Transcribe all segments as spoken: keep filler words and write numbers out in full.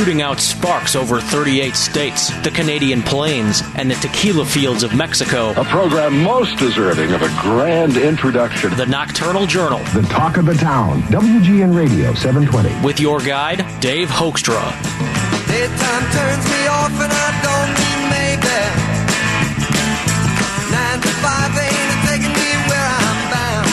shooting out sparks over thirty-eight states, the Canadian Plains, and the tequila fields of Mexico. A program most deserving of a grand introduction. The Nocturnal Journal. The talk of the town. W G N Radio seven twenty. With your guide, Dave Hoekstra. Daytime turns me off and I don't mean maybe. Nine to five ain't taking me where I'm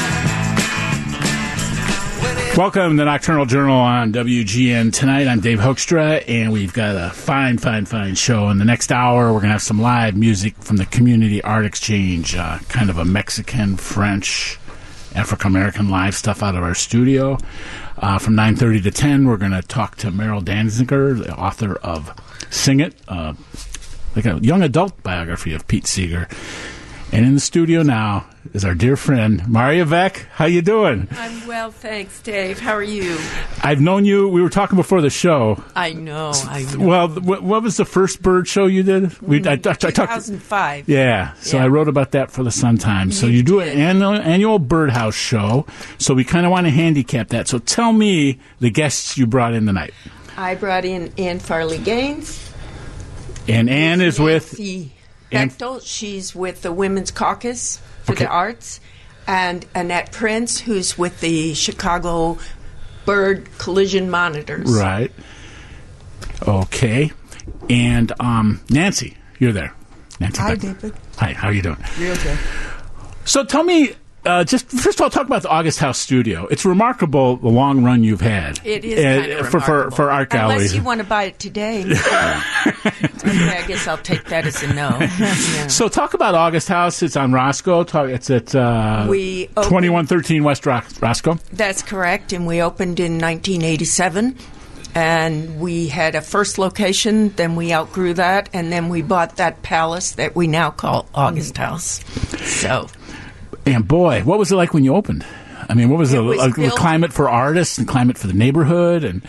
bound. Welcome to the Nocturnal Journal on W G N. Tonight, I'm Dave Hoekstra, and we've got a fine, fine, fine show. In the next hour, we're going to have some live music from the Community Art Exchange, uh, kind of a Mexican, French, African-American live stuff out of our studio. Uh, from nine thirty to ten, we're going to talk to Meryl Danziger, the author of Sing It, uh, like a young adult biography of Pete Seeger. And in the studio now is our dear friend, Maria Vec. How you doing? I'm well, thanks, Dave. How are you? I've known you. We were talking before the show. I know, I know. Well, what, what was the first bird show you did? We, I, I, I talked, two thousand five. Yeah, so yeah. I wrote about that for the Sun Times. So you, you do did. an annual, annual birdhouse show, so we kind of want to handicap that. So tell me the guests you brought in tonight. I brought in Ann Farley Gaines. And Ann is with... Nancy Ann- Bechtel. She's with the Women's Caucus for Okay. the Arts. And Annette Prince, who's with the Chicago Bird Collision Monitors. Right. Okay. And um, Nancy, you're there. Nancy Hi, Beck- David. Hi, how are you doing? Real good. So tell me, uh, just first of all, talk about the August House Studio. It's remarkable the long run you've had. It is uh, kind of for, for for art galleries. Unless you want to buy it today. Okay, I guess I'll take that as a no. Yeah. So talk about August House. It's on Roscoe. Talk, it's at uh, We opened- twenty-one thirteen West Ros- Roscoe. That's correct, and we opened in nineteen eighty-seven, and we had a first location, then we outgrew that, and then we bought that palace that we now call August House. So, And boy, what was it like when you opened? I mean, what was, It the, was uh, the built- climate for artists and climate for the neighborhood? And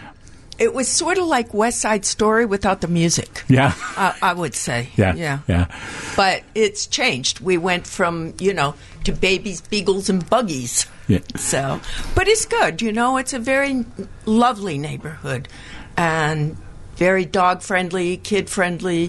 it was sort of like West Side Story without the music, yeah, I, I would say. yeah, yeah. yeah. But it's changed. We went from, you know, to babies, beagles, and buggies. Yeah. So, but it's good, you know. It's a very lovely neighborhood, and very dog friendly, kid friendly.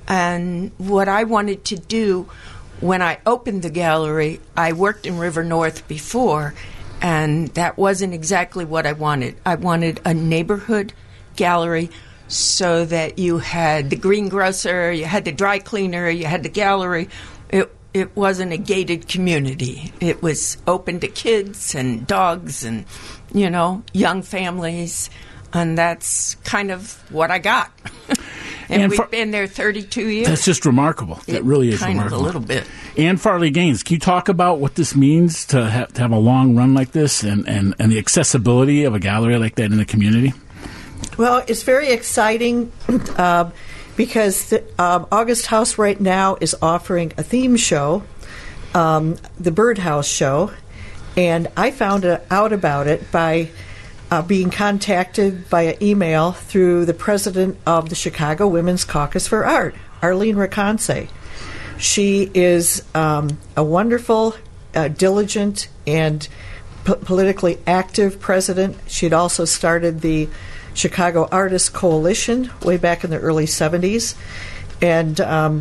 And what I wanted to do when I opened the gallery, I worked in River North before, and that wasn't exactly what I wanted. I wanted a neighborhood gallery so that you had the greengrocer, you had the dry cleaner, you had the gallery. It it wasn't a gated community. It was open to kids and dogs and, you know, young families, and that's kind of what I got. and And we've for- been there thirty-two years. That's just remarkable. That It really is kind remarkable. of a little bit. Ann Farley Gaines, can you talk about what this means to have, to have a long run like this and, and, and the accessibility of a gallery like that in the community? Well, it's very exciting uh, because the, um, August House right now is offering a theme show, um, the Birdhouse Show, and I found uh, out about it by uh, being contacted via email through the president of the Chicago Women's Caucus for Art, Arlene Raconce. She is um, a wonderful, uh, diligent, and p- politically active president. She'd also started the Chicago Artists Coalition way back in the early seventies. And um,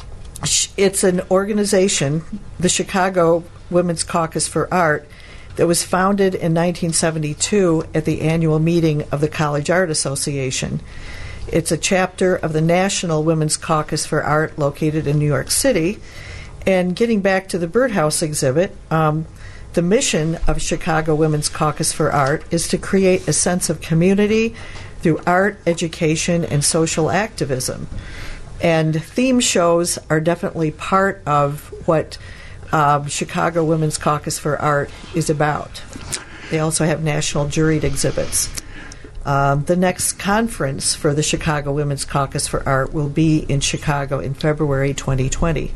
sh- it's an organization, the Chicago Women's Caucus for Art, that was founded in nineteen seventy-two at the annual meeting of the College Art Association. It's a chapter of the National Women's Caucus for Art located in New York City. And getting back to the Birdhouse exhibit, um, the mission of Chicago Women's Caucus for Art is to create a sense of community through art, education, and social activism. And theme shows are definitely part of what uh, Chicago Women's Caucus for Art is about. They also have national juried exhibits. Um, the next conference for the Chicago Women's Caucus for Art will be in Chicago in February twenty twenty.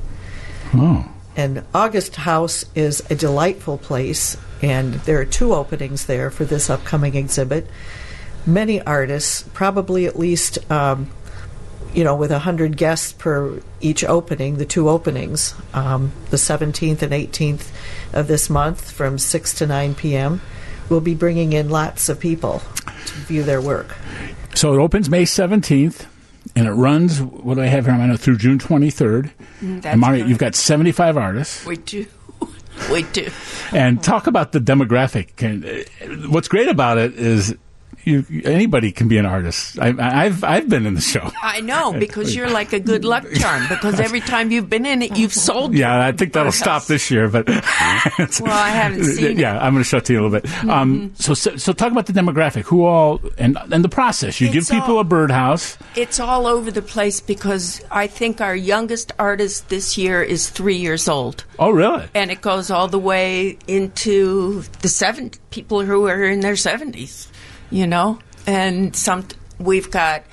Oh. And August House is a delightful place, and there are two openings there for this upcoming exhibit. Many artists, probably at least, um, you know, with one hundred guests per each opening, the two openings, um, the seventeenth and eighteenth of this month from six to nine p.m., will be bringing in lots of people to view their work. So it opens May seventeenth, and it runs, what do I have here? I know through June twenty-third. That's and Mario, right. you've got seventy-five artists. We do. We do. And talk about the demographic. And uh, what's great about it is you, anybody can be an artist. I, I've I've been in the show. I know, because you're like a good luck charm, because every time you've been in it, you've sold. Yeah, I think that'll stop this year. But well, I haven't seen yeah, it. I'm going to show it to you a little bit. Mm-hmm. Um, so, so so talk about the demographic. Who all and and the process. You It's give people all- a birdhouse. It's all over the place, because I think our youngest artist this year is three years old. Oh, really? And it goes all the way into the seven people who are in their seventies, you know. And some we've got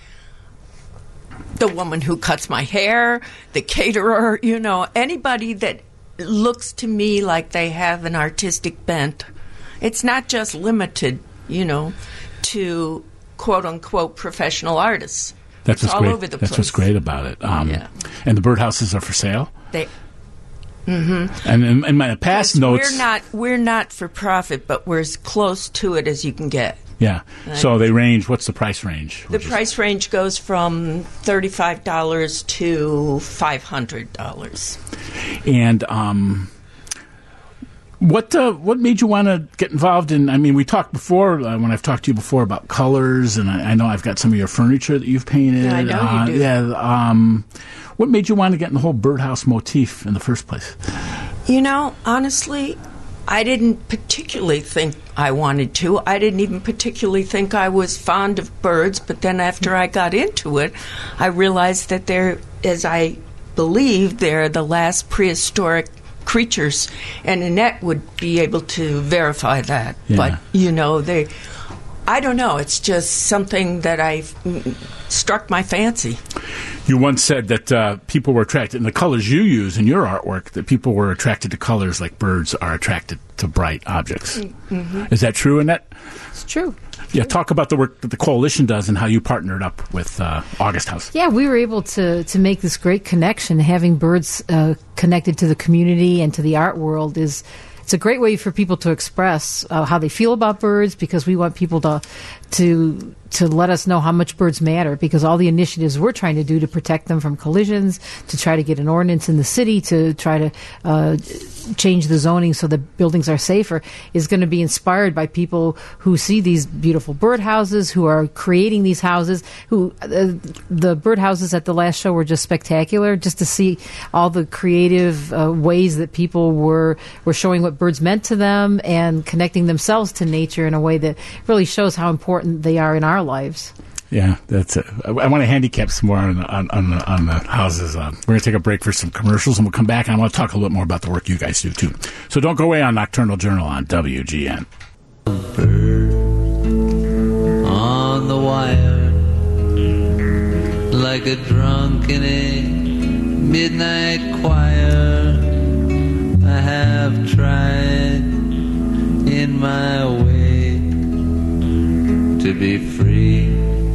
the woman who cuts my hair, the caterer, you know, anybody that looks to me like they have an artistic bent. It's not just limited, you know, to quote unquote professional artists. That's it's what's all great. over the That's place. what's great about it. Um, Yeah. And the birdhouses are for sale. They And in, in my past notes, We're not we're not for profit, but we're as close to it as you can get. yeah. So they range. What's the price range? The Which is- price range goes from thirty-five dollars to five hundred dollars. And um, what uh, what made you want to get involved in? I mean, we talked before uh, when I've talked to you before about colors, and I, I know I've got some of your furniture that you've painted. I know you uh, do. Yeah. Um, what made you want to get in the whole birdhouse motif in the first place? You know, honestly, I didn't particularly think I wanted to. I didn't even particularly think I was fond of birds, but then after I got into it, I realized that they're, as I believe, they're the last prehistoric creatures, and Annette would be able to verify that. Yeah. But, you know, they... I don't know. It's just something that I struck my fancy. You once said that uh, people were attracted, in the colors you use in your artwork, that people were attracted to colors like birds are attracted to bright objects. Mm-hmm. Is that true, Annette? It's true. Yeah, talk about the work that the coalition does and how you partnered up with uh, August House. Yeah, we were able to, to make this great connection. Having birds uh, connected to the community and to the art world is it's a great way for people to express uh, how they feel about birds, because we want people to to to let us know how much birds matter, because all the initiatives we're trying to do to protect them from collisions, to try to get an ordinance in the city, to try to uh, change the zoning so that buildings are safer, is going to be inspired by people who see these beautiful birdhouses, who are creating these houses. Who uh, the birdhouses at the last show were just spectacular, just to see all the creative uh, ways that people were were showing what birds meant to them and connecting themselves to nature in a way that really shows how important they are in our lives. Yeah, that's it. I, I want to handicap some more on the, on, on the, on the houses. Uh, we're going to take a break for some commercials, and we'll come back, and I want to talk a little bit more about the work you guys do, too. So don't go away on Nocturnal Journal on W G N. Bird on the wire, like a drunk in a midnight choir. I have tried in my way to be free,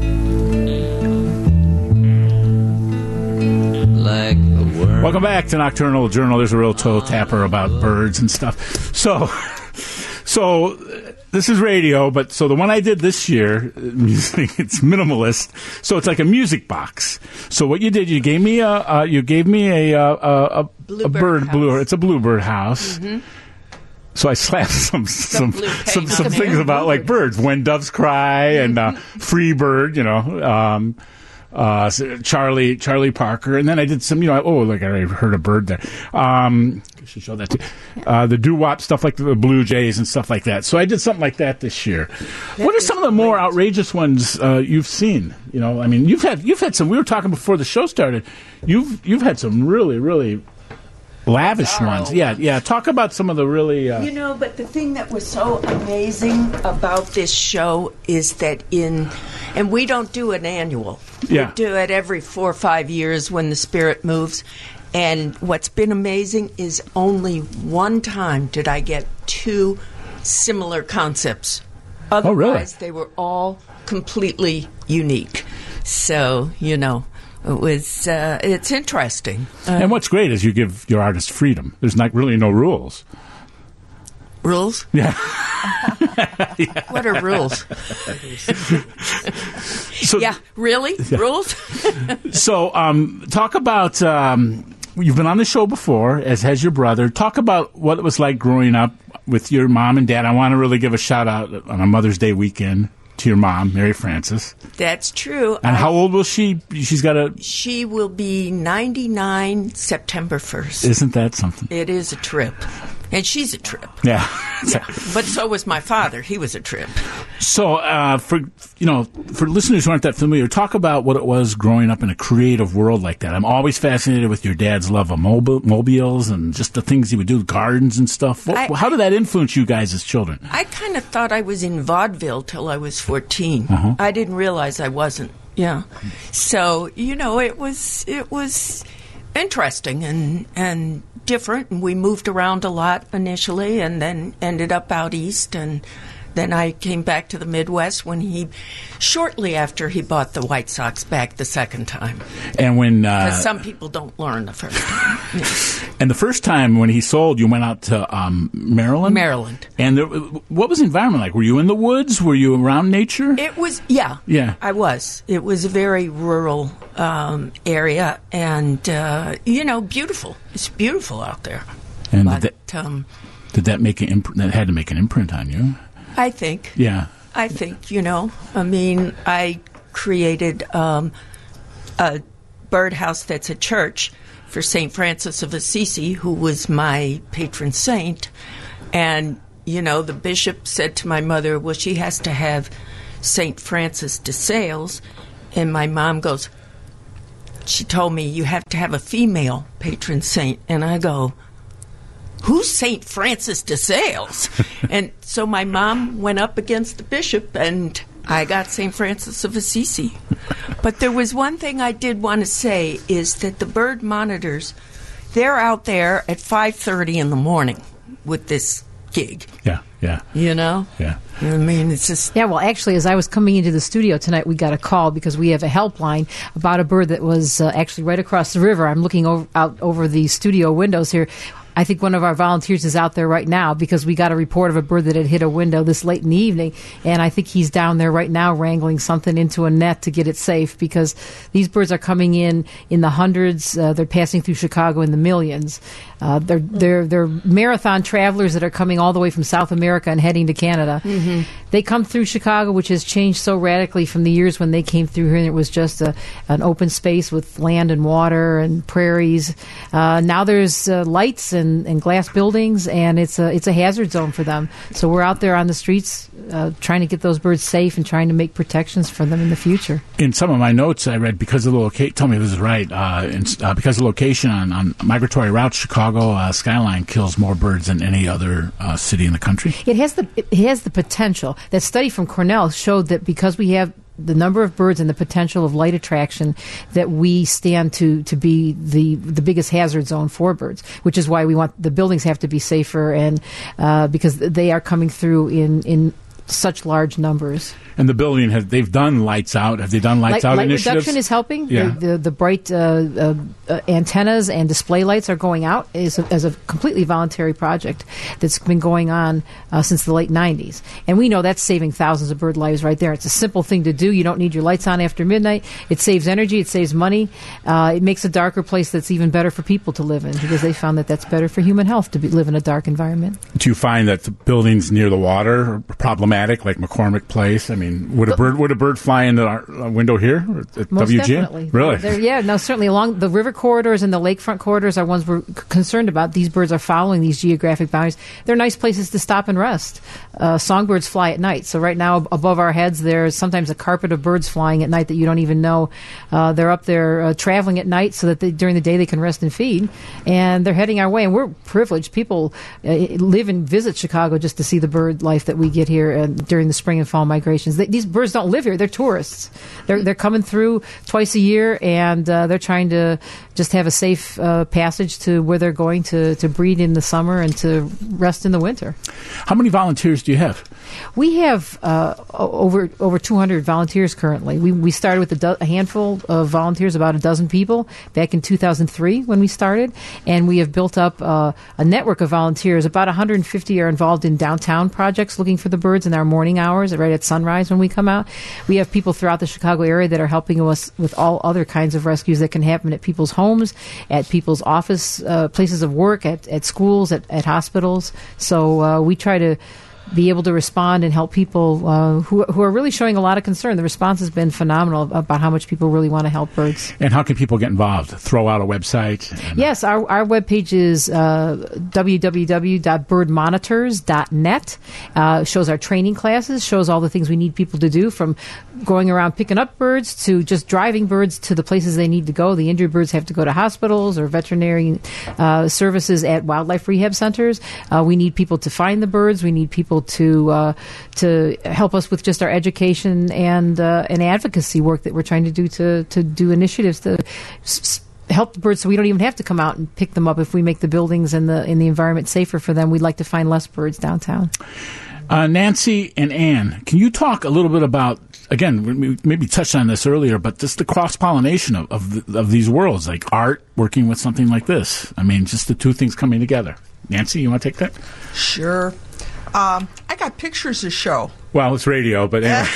like the worm. Welcome back to Nocturnal Journal. There's a real toe tapper about birds and stuff. So, so uh, this is radio, but so the one I did this year, uh, music, it's minimalist. So it's like a music box. So what you did, you gave me a, uh, you gave me a, uh, a, a, a Bluebird bird, house. blue. It's a bluebird house. Mm-hmm. So I slapped some some blue some, paint some on things there. about like birds, when doves cry, and uh, free bird, you know, um, uh, Charlie Charlie Parker, and then I did some, you know, oh, like I heard a bird there. Um, I should show that to you. Uh, the doo-wop stuff, like the Blue Jays and stuff like that. So I did something like that this year. That What are is some of the more great. outrageous ones uh, you've seen? You know, I mean, you've had you've had some. We were talking before the show started. You've you've had some really really lavish Bizarro ones. Yeah, yeah. Talk about some of the really. Uh, You know, but the thing that was so amazing about this show is that in, and we don't do an annual. Yeah. We do it every four or five years when the spirit moves. And what's been amazing is only one time did I get two similar concepts. Otherwise, really? they were all completely unique. So, you know, it was, uh, it's interesting. Uh, And what's great is you give your artists freedom. There's not really no rules. rules? Yeah. What are rules? So, yeah, really? Yeah. Rules? So, um, talk about, um, you've been on the show before, as has your brother. Talk about what it was like growing up with your mom and dad. I want to really give a shout out on a Mother's Day weekend to your mom, Mary Frances. That's true. And I, how old will she? She's got a... She will be ninety-nine September first. Isn't that something? It is a trip. And she's a trip. Yeah. Yeah. But so was my father. He was a trip. So, uh, for you know, for listeners who aren't that familiar, talk about what it was growing up in a creative world like that. I'm always fascinated with your dad's love of mobile, mobiles and just the things he would do, gardens and stuff. What, I, how did that influence you guys as children? I kind of thought I was in vaudeville till I was fourteen. Uh-huh. I didn't realize I wasn't. Yeah. So, you know, it was it was interesting and and different, and we moved around a lot initially and then ended up out east, and then I came back to the Midwest when he, shortly after he bought the White Sox back the second time. And when... Uh, Because some people don't learn the first time. Yeah. And the first time when he sold, you went out to um, Maryland? Maryland. And there, what was the environment like? Were you in the woods? Were you around nature? It was, yeah. Yeah. I was. It was a very rural um, area and, uh, you know, beautiful. It's beautiful out there. And but, did, that, um, did that make an imprint? That had to make an imprint on you? I think. Yeah. I think, you know, I mean, I created um, a birdhouse that's a church for Saint Francis of Assisi, who was my patron saint. And, you know, the bishop said to my mother, well, she has to have Saint Francis de Sales. And my mom goes, she told me, you have to have a female patron saint. And I go, who's Saint Francis de Sales? And so my mom went up against the bishop, and I got Saint Francis of Assisi. But there was one thing I did want to say, is that the bird monitors, they're out there at five thirty in the morning with this gig. Yeah, yeah. You know? Yeah. I mean, it's just... Yeah, well, actually, as I was coming into the studio tonight, we got a call because we have a helpline about a bird that was uh, actually right across the river. I'm looking over, out over the studio windows here. I think one of our volunteers is out there right now because we got a report of a bird that had hit a window this late in the evening, and I think he's down there right now wrangling something into a net to get it safe because these birds are coming in in the hundreds. Uh, they're passing through Chicago in the millions. Uh, they're they're they're marathon travelers that are coming all the way from South America and heading to Canada. Mm-hmm. They come through Chicago, which has changed so radically from the years when they came through here, and it was just a, an open space with land and water and prairies. Uh, now there's uh, lights and, and glass buildings, and it's a it's a hazard zone for them. So we're out there on the streets uh, trying to get those birds safe and trying to make protections for them in the future. In some of my notes, I read because of the location. Tell me if this is right. Uh, in, uh, because of the location on, on migratory routes, Chicago uh, skyline kills more birds than any other uh, city in the country. It has the it has the potential. That study from Cornell showed that because we have the number of birds and the potential of light attraction, that we stand to, to be the the biggest hazard zone for birds, which is why we want the buildings have to be safer, and uh, because they are coming through in, in such large numbers. And the building has, they've done lights out. Have they done lights light, out light initiatives? Reduction is helping. Yeah. The, the, the bright uh, uh, uh, antennas and display lights are going out as a, as a completely voluntary project that's been going on uh, since the late nineties. And we know that's saving thousands of bird lives right there. It's a simple thing to do. You don't need your lights on after midnight. It saves energy. It saves money. Uh, it makes a darker place that's even better for people to live in because they found that that's better for human health to be, live in a dark environment. Do you find that the buildings near the water are problematic, like McCormick Place? I mean, would a bird would a bird fly into our window here at Most W G N? definitely. Really? They're, yeah, no, certainly along the river corridors and the lakefront corridors are ones we're c- concerned about. These birds are following these geographic boundaries. They're nice places to stop and rest. Uh, songbirds fly at night, so right now above our heads there's sometimes a carpet of birds flying at night that you don't even know. Uh, they're up there uh, traveling at night so that they, during the day they can rest and feed, and they're heading our way. And we're privileged. People uh, live and visit Chicago just to see the bird life that we get here uh, during the spring and fall migrations. They, these birds don't live here. They're tourists. They're they're coming through twice a year, and uh, they're trying to just have a safe uh, passage to where they're going to, to breed in the summer and to rest in the winter. How many volunteers do you have? We have uh, over over two hundred volunteers currently. We we started with a, do- a handful of volunteers, about a dozen people, back in two thousand three when we started, and we have built up uh, a network of volunteers. About one hundred fifty are involved in downtown projects looking for the birds in our morning hours, right at sunrise when we come out. We have people throughout the Chicago area that are helping us with all other kinds of rescues that can happen at people's homes, at people's office, uh, places of work, at, at schools, at, at hospitals. So uh, we try to be able to respond and help people uh, who, who are really showing a lot of concern. The response has been phenomenal about how much people really want to help birds. And how can people get involved? Throw out a website? And, yes, our, our webpage is uh, w w w dot bird monitors dot net. Uh, shows our training classes, shows all the things we need people to do, from going around picking up birds to just driving birds to the places they need to go. The injured birds have to go to hospitals or veterinary uh, services at wildlife rehab centers. Uh, we need people to find the birds. We need people to uh, to help us with just our education and uh, and advocacy work that we're trying to do to to do initiatives to s- help the birds, so we don't even have to come out and pick them up. If we make the buildings and the in the environment safer for them, we'd like to find less birds downtown. Uh, Nancy and Ann, can you talk a little bit about, again, we maybe touched on this earlier, but just the cross-pollination of of, the, of these worlds, like art working with something like this? I mean, just the two things coming together. Nancy, you want to take that? Sure. Um, I got pictures to show. Well, it's radio, but anyway.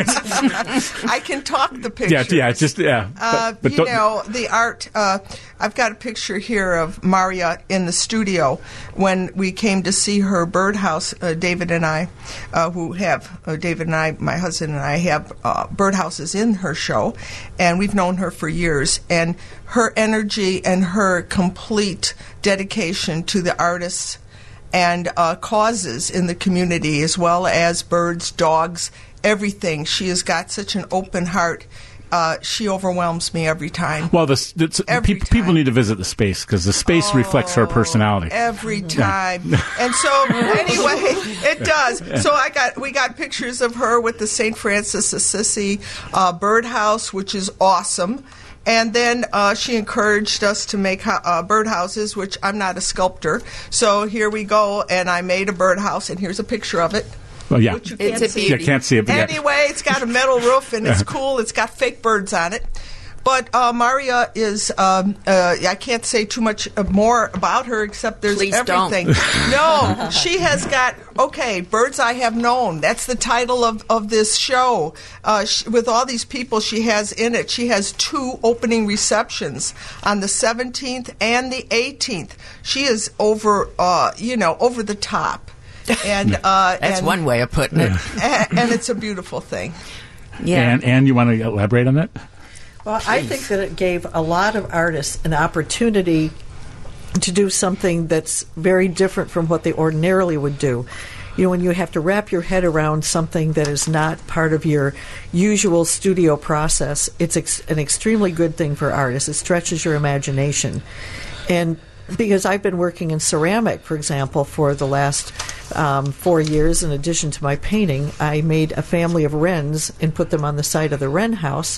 I can talk the pictures. Yeah, yeah, just yeah. Uh, but, but you know, the art. Uh, I've got a picture here of Maria in the studio when we came to see her birdhouse. Uh, David and I, uh, who have uh, David and I, my husband and I, have uh, birdhouses in her show, and we've known her for years. And her energy and her complete dedication to the artists and uh, causes in the community, as well as birds, dogs, everything. She has got such an open heart. Uh, she overwhelms me every time. Well, the, the, every pe- time. people need to visit the space because the space oh, reflects her personality. Every time. Yeah. And so, anyway, it does. So I got we got pictures of her with the Saint Francis Assisi uh, birdhouse, which is awesome. And then uh, she encouraged us to make uh, birdhouses, which I'm not a sculptor. So here we go, and I made a birdhouse, and here's a picture of it. Oh, yeah. Which you it's can't a see. You can't see it. But anyway, yeah. It's got a metal roof, and it's cool. It's got fake birds on it. But uh, Maria is, um, uh, I can't say too much more about her except there's Please everything. Don't. No, she has got, okay, Birds I Have Known. That's the title of, of this show. Uh, she, with all these people she has in it, she has two opening receptions on the seventeenth and the eighteenth. She is over, uh, you know, over the top. And uh, That's and, one way of putting it. And, and it's a beautiful thing. Yeah. And, and you want to elaborate on that? Well, I think that it gave a lot of artists an opportunity to do something that's very different from what they ordinarily would do. You know, when you have to wrap your head around something that is not part of your usual studio process, it's ex- an extremely good thing for artists. It stretches your imagination. And because I've been working in ceramic, for example, for the last um, four years, in addition to my painting, I made a family of wrens and put them on the side of the wren house.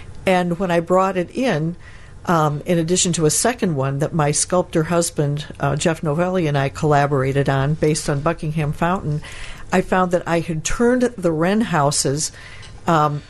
And when I brought it in, um, in addition to a second one that my sculptor husband, uh, Jeff Novelli, and I collaborated on based on Buckingham Fountain, I found that I had turned the wren houses um,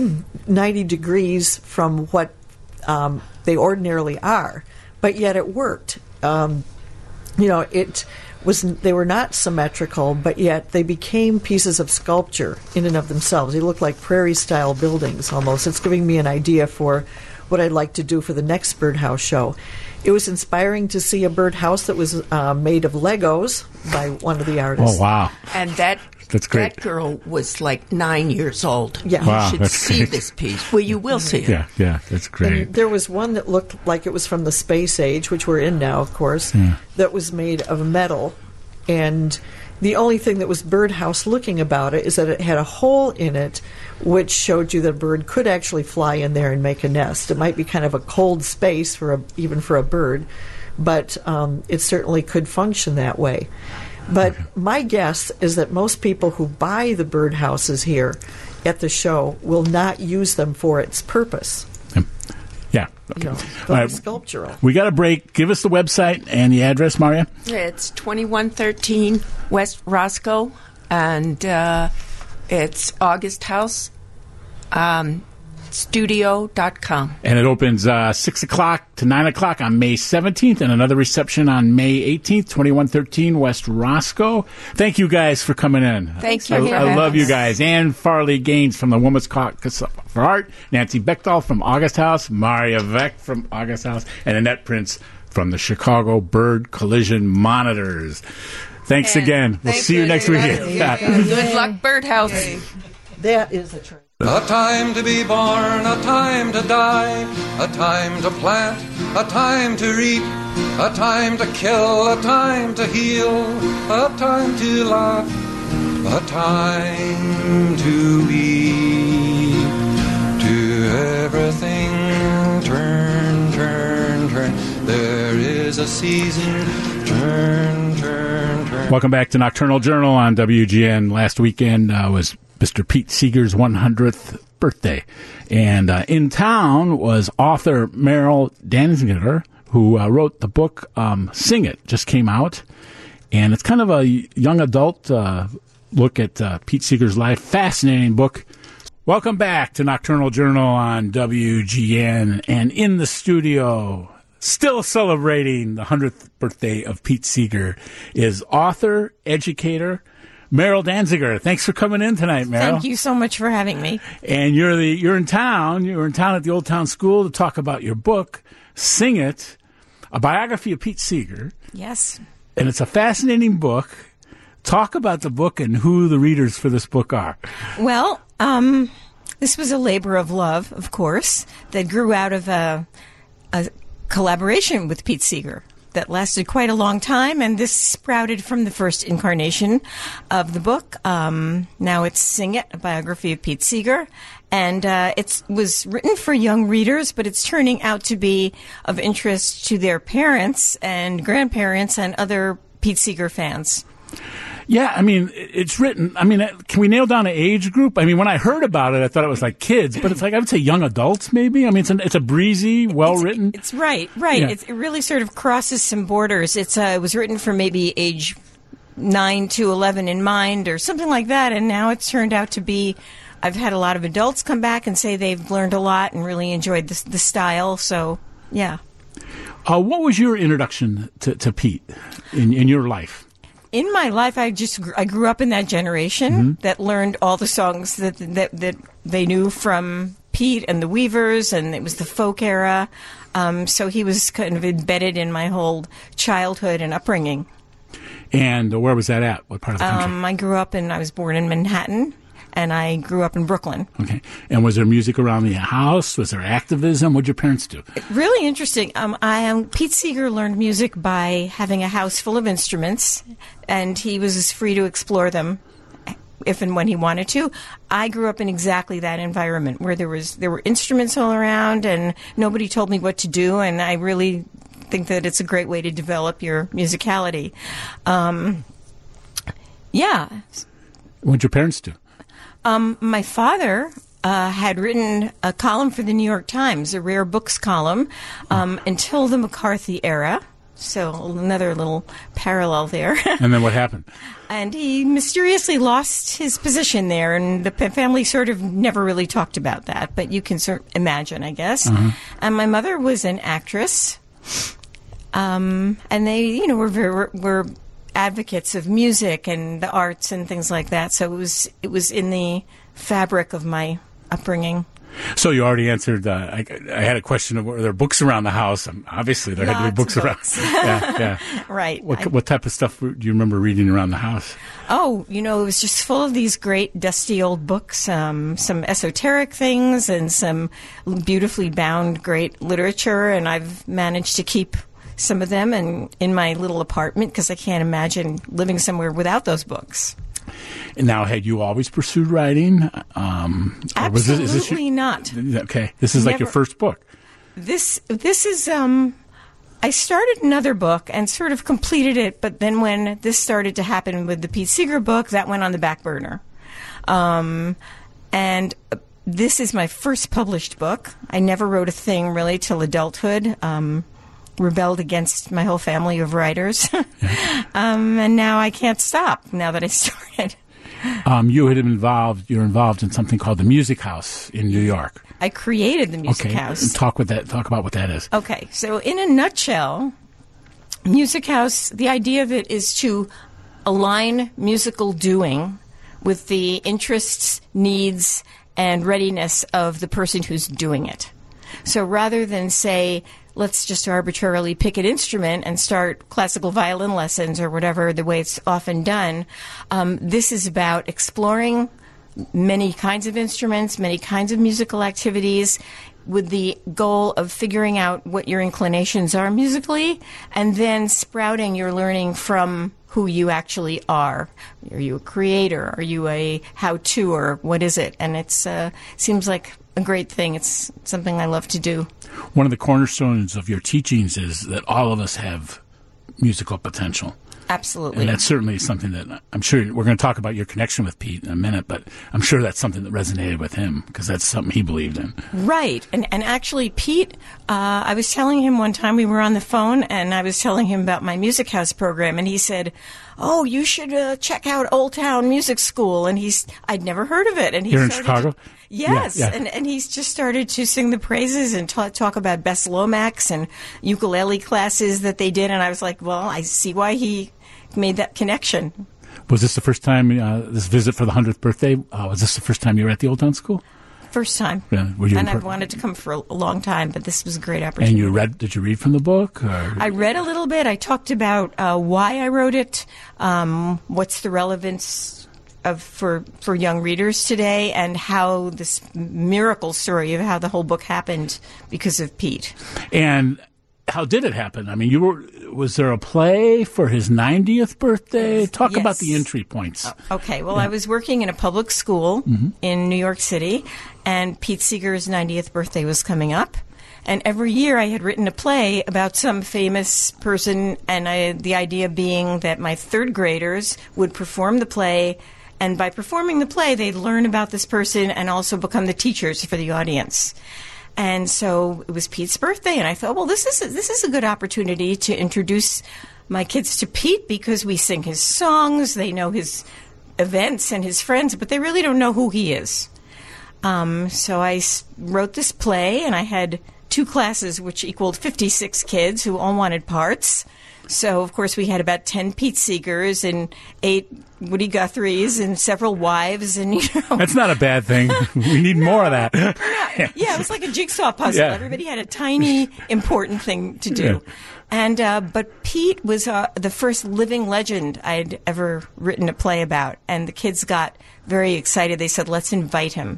ninety degrees from what um, they ordinarily are, but yet it worked. Um, you know, it was they were not symmetrical, but yet they became pieces of sculpture in and of themselves. They look like prairie-style buildings almost. It's giving me an idea for what I'd like to do for the next birdhouse show. It was inspiring to see a birdhouse that was uh, made of Legos by one of the artists. Oh, wow. And that That's great. that girl was like nine years old. Yeah. Wow, You should that's see great. this piece. Well, you will see it. Yeah, yeah, that's great. And there was one that looked like it was from the space age, which we're in now, of course, Yeah. that was made of metal. And the only thing that was birdhouse looking about it is that it had a hole in it which showed you that a bird could actually fly in there and make a nest. It might be kind of a cold space for a, even for a bird, but um, it certainly could function that way. But my guess is that most people who buy the birdhouses here at the show will not use them for its purpose. Yeah. Okay. You know, All very right. sculptural. We got a break. Give us the website and the address, Maria. It's twenty-one thirteen West Roscoe, and uh, it's August House um, Studio dot com. And it opens uh, six o'clock to nine o'clock on May seventeenth, and another reception on May eighteenth, twenty-one thirteen West Roscoe. Thank you guys for coming in. Thank you I, for I having love you us. guys. Ann Farley Gaines from the Women's Caucus for Art, Nancy Bechtel from August House, Maria Veck from August House, and Annette Prince from the Chicago Bird Collision Monitors. Thanks And again. We'll thank see you you, next everybody. week. Good luck, Birdhouse. That is a trend. A time to be born, a time to die, a time to plant, a time to reap, a time to kill, a time to heal, a time to laugh, a time to weep. To everything turn, turn, turn. There is a season, turn, turn, turn. Welcome back to Nocturnal Journal on W G N. Last weekend uh, was Mister Pete Seeger's one hundredth birthday. And uh, in town was author Meryl Danziger, who uh, wrote the book um, Sing It, just came out. And it's kind of a young adult uh, look at uh, Pete Seeger's life. Fascinating book. Welcome back to Nocturnal Journal on W G N. And in the studio, still celebrating the one hundredth birthday of Pete Seeger, is author, educator, Meryl Danziger. Thanks for coming in tonight, Meryl. Thank you so much for having me. And you're the you're in town. You're in town at the Old Town School to talk about your book, Sing It, a biography of Pete Seeger. Yes. And it's a fascinating book. Talk about the book and who the readers for this book are. Well, um, this was a labor of love, of course, that grew out of a, a collaboration with Pete Seeger that lasted quite a long time, and this sprouted from the first incarnation of the book. Um, now it's Sing It, a biography of Pete Seeger, and uh, it was written for young readers, but it's turning out to be of interest to their parents and grandparents and other Pete Seeger fans. Yeah, I mean, it's written. I mean, can we nail down an age group? I mean, when I heard about it, I thought it was like kids, but it's like I would say young adults, maybe. I mean, it's an, it's a breezy, well written. It's, it's right, right. Yeah. It's, it really sort of crosses some borders. It's uh, it was written for maybe age nine to eleven in mind, or something like that, and now it's turned out to be. I've had a lot of adults come back and say they've learned a lot and really enjoyed the, the style. So, yeah. Uh, what was your introduction to, to Pete in, in your life? In my life, I just gr- I grew up in that generation Mm-hmm. that learned all the songs that, that that they knew from Pete and the Weavers, and it was the folk era. Um, so he was kind of embedded in my whole childhood and upbringing. And uh, where was that at? What part of the country? Um, I grew up in I was born in Manhattan, and I grew up in Brooklyn. Okay. And was there music around the house? Was there activism? What did your parents do? Really interesting. Um, I um, Pete Seeger learned music by having a house full of instruments, and he was as free to explore them if and when he wanted to. I grew up in exactly that environment where there was there were instruments all around, and nobody told me what to do, and I really think that it's a great way to develop your musicality. Um, yeah. What did your parents do? Um, my father uh, had written a column for the New York Times, a rare books column, um, until the McCarthy era. So another little parallel there. And then what happened? And he mysteriously lost his position there, and the p- family sort of never really talked about that. But you can sort of imagine, I guess. Uh-huh. And my mother was an actress, um, and they, you know, were very, were advocates of music and the arts and things like that. So it was it was in the fabric of my upbringing. So you already answered. Uh, I, I had a question of were there books around the house? Um, obviously, there had to be Lots books of around. books. yeah, yeah. Right. What I- what type of stuff do you remember reading around the house? Oh, you know, it was just full of these great dusty old books, um, some esoteric things and some beautifully bound great literature, and I've managed to keep some of them in, in my little apartment because I can't imagine living somewhere without those books. And now, had you always pursued writing? Um, or was this- Absolutely is this your- not. Okay, this is like your Never. first book. This this is um I started another book and sort of completed it, but then when this started to happen with the Pete Seeger book, that went on the back burner. Um, and this is my first published book. I never wrote a thing really till adulthood. Um, rebelled against my whole family of writers. um, and now I can't stop now that I started. Um, you had been involved, you're involved in something called the Music House in New York. I created the Music okay. House. And talk with that. Talk about what that is. Okay, so in a nutshell, Music House, the idea of it is to align musical doing with the interests, needs, and readiness of the person who's doing it. So rather than say, let's just arbitrarily pick an instrument and start classical violin lessons or whatever, the way it's often done, um, this is about exploring many kinds of instruments, many kinds of musical activities, with the goal of figuring out what your inclinations are musically, and then sprouting your learning from who you actually are. Are you a creator? Are you a how-to-er? What is it? And it uh, seems like a great thing. It's something I love to do. One of the cornerstones of your teachings is that all of us have musical potential. Absolutely. And that's certainly something that I'm sure we're going to talk about your connection with Pete in a minute, but I'm sure that's something that resonated with him because that's something he believed in. Right. And and actually, Pete, uh, I was telling him one time we were on the phone and I was telling him about my Music House program and he said, oh, you should uh, check out Old Town Music School. And he's, I'd never heard of it. And he Here in started Chicago? To, yes. Yeah, yeah. And, and he's just started to sing the praises and ta- talk about Bess Lomax and ukulele classes that they did. And I was like, well, I see why he made that connection. Was this the first time, uh, this visit for the hundredth birthday, uh, was this the first time you were at the Old Town School? First time. Yeah. Were you and imp- I've wanted to come for a long time, but this was a great opportunity. And you read, did you read from the book? Or? I read a little bit. I talked about uh, why I wrote it, um, what's the relevance of for, for young readers today, and how this miracle story of how the whole book happened because of Pete. And how did it happen? I mean, you were, was there a play for his ninetieth birthday? Talk Yes. about the entry points. Uh, okay, well, yeah. I was working in a public school mm-hmm. in New York City, and Pete Seeger's ninetieth birthday was coming up. And every year I had written a play about some famous person, and I, the idea being that my third graders would perform the play, and by performing the play, they'd learn about this person and also become the teachers for the audience. And so it was Pete's birthday, and I thought, well, this is a, this is a good opportunity to introduce my kids to Pete because we sing his songs, they know his events and his friends, but they really don't know who he is. Um, so I s- wrote this play, and I had two classes, which equaled fifty-six kids who all wanted parts. So, of course, we had about ten Pete Seegers and eight Woody Guthries and several wives. And, you know. That's not a bad thing. We need no, more of that. No. Yeah, it was like a jigsaw puzzle. Yeah. Everybody had a tiny, important thing to do. Yeah. And uh, but Pete was uh, the first living legend I'd ever written a play about. And the kids got very excited. They said, let's invite him.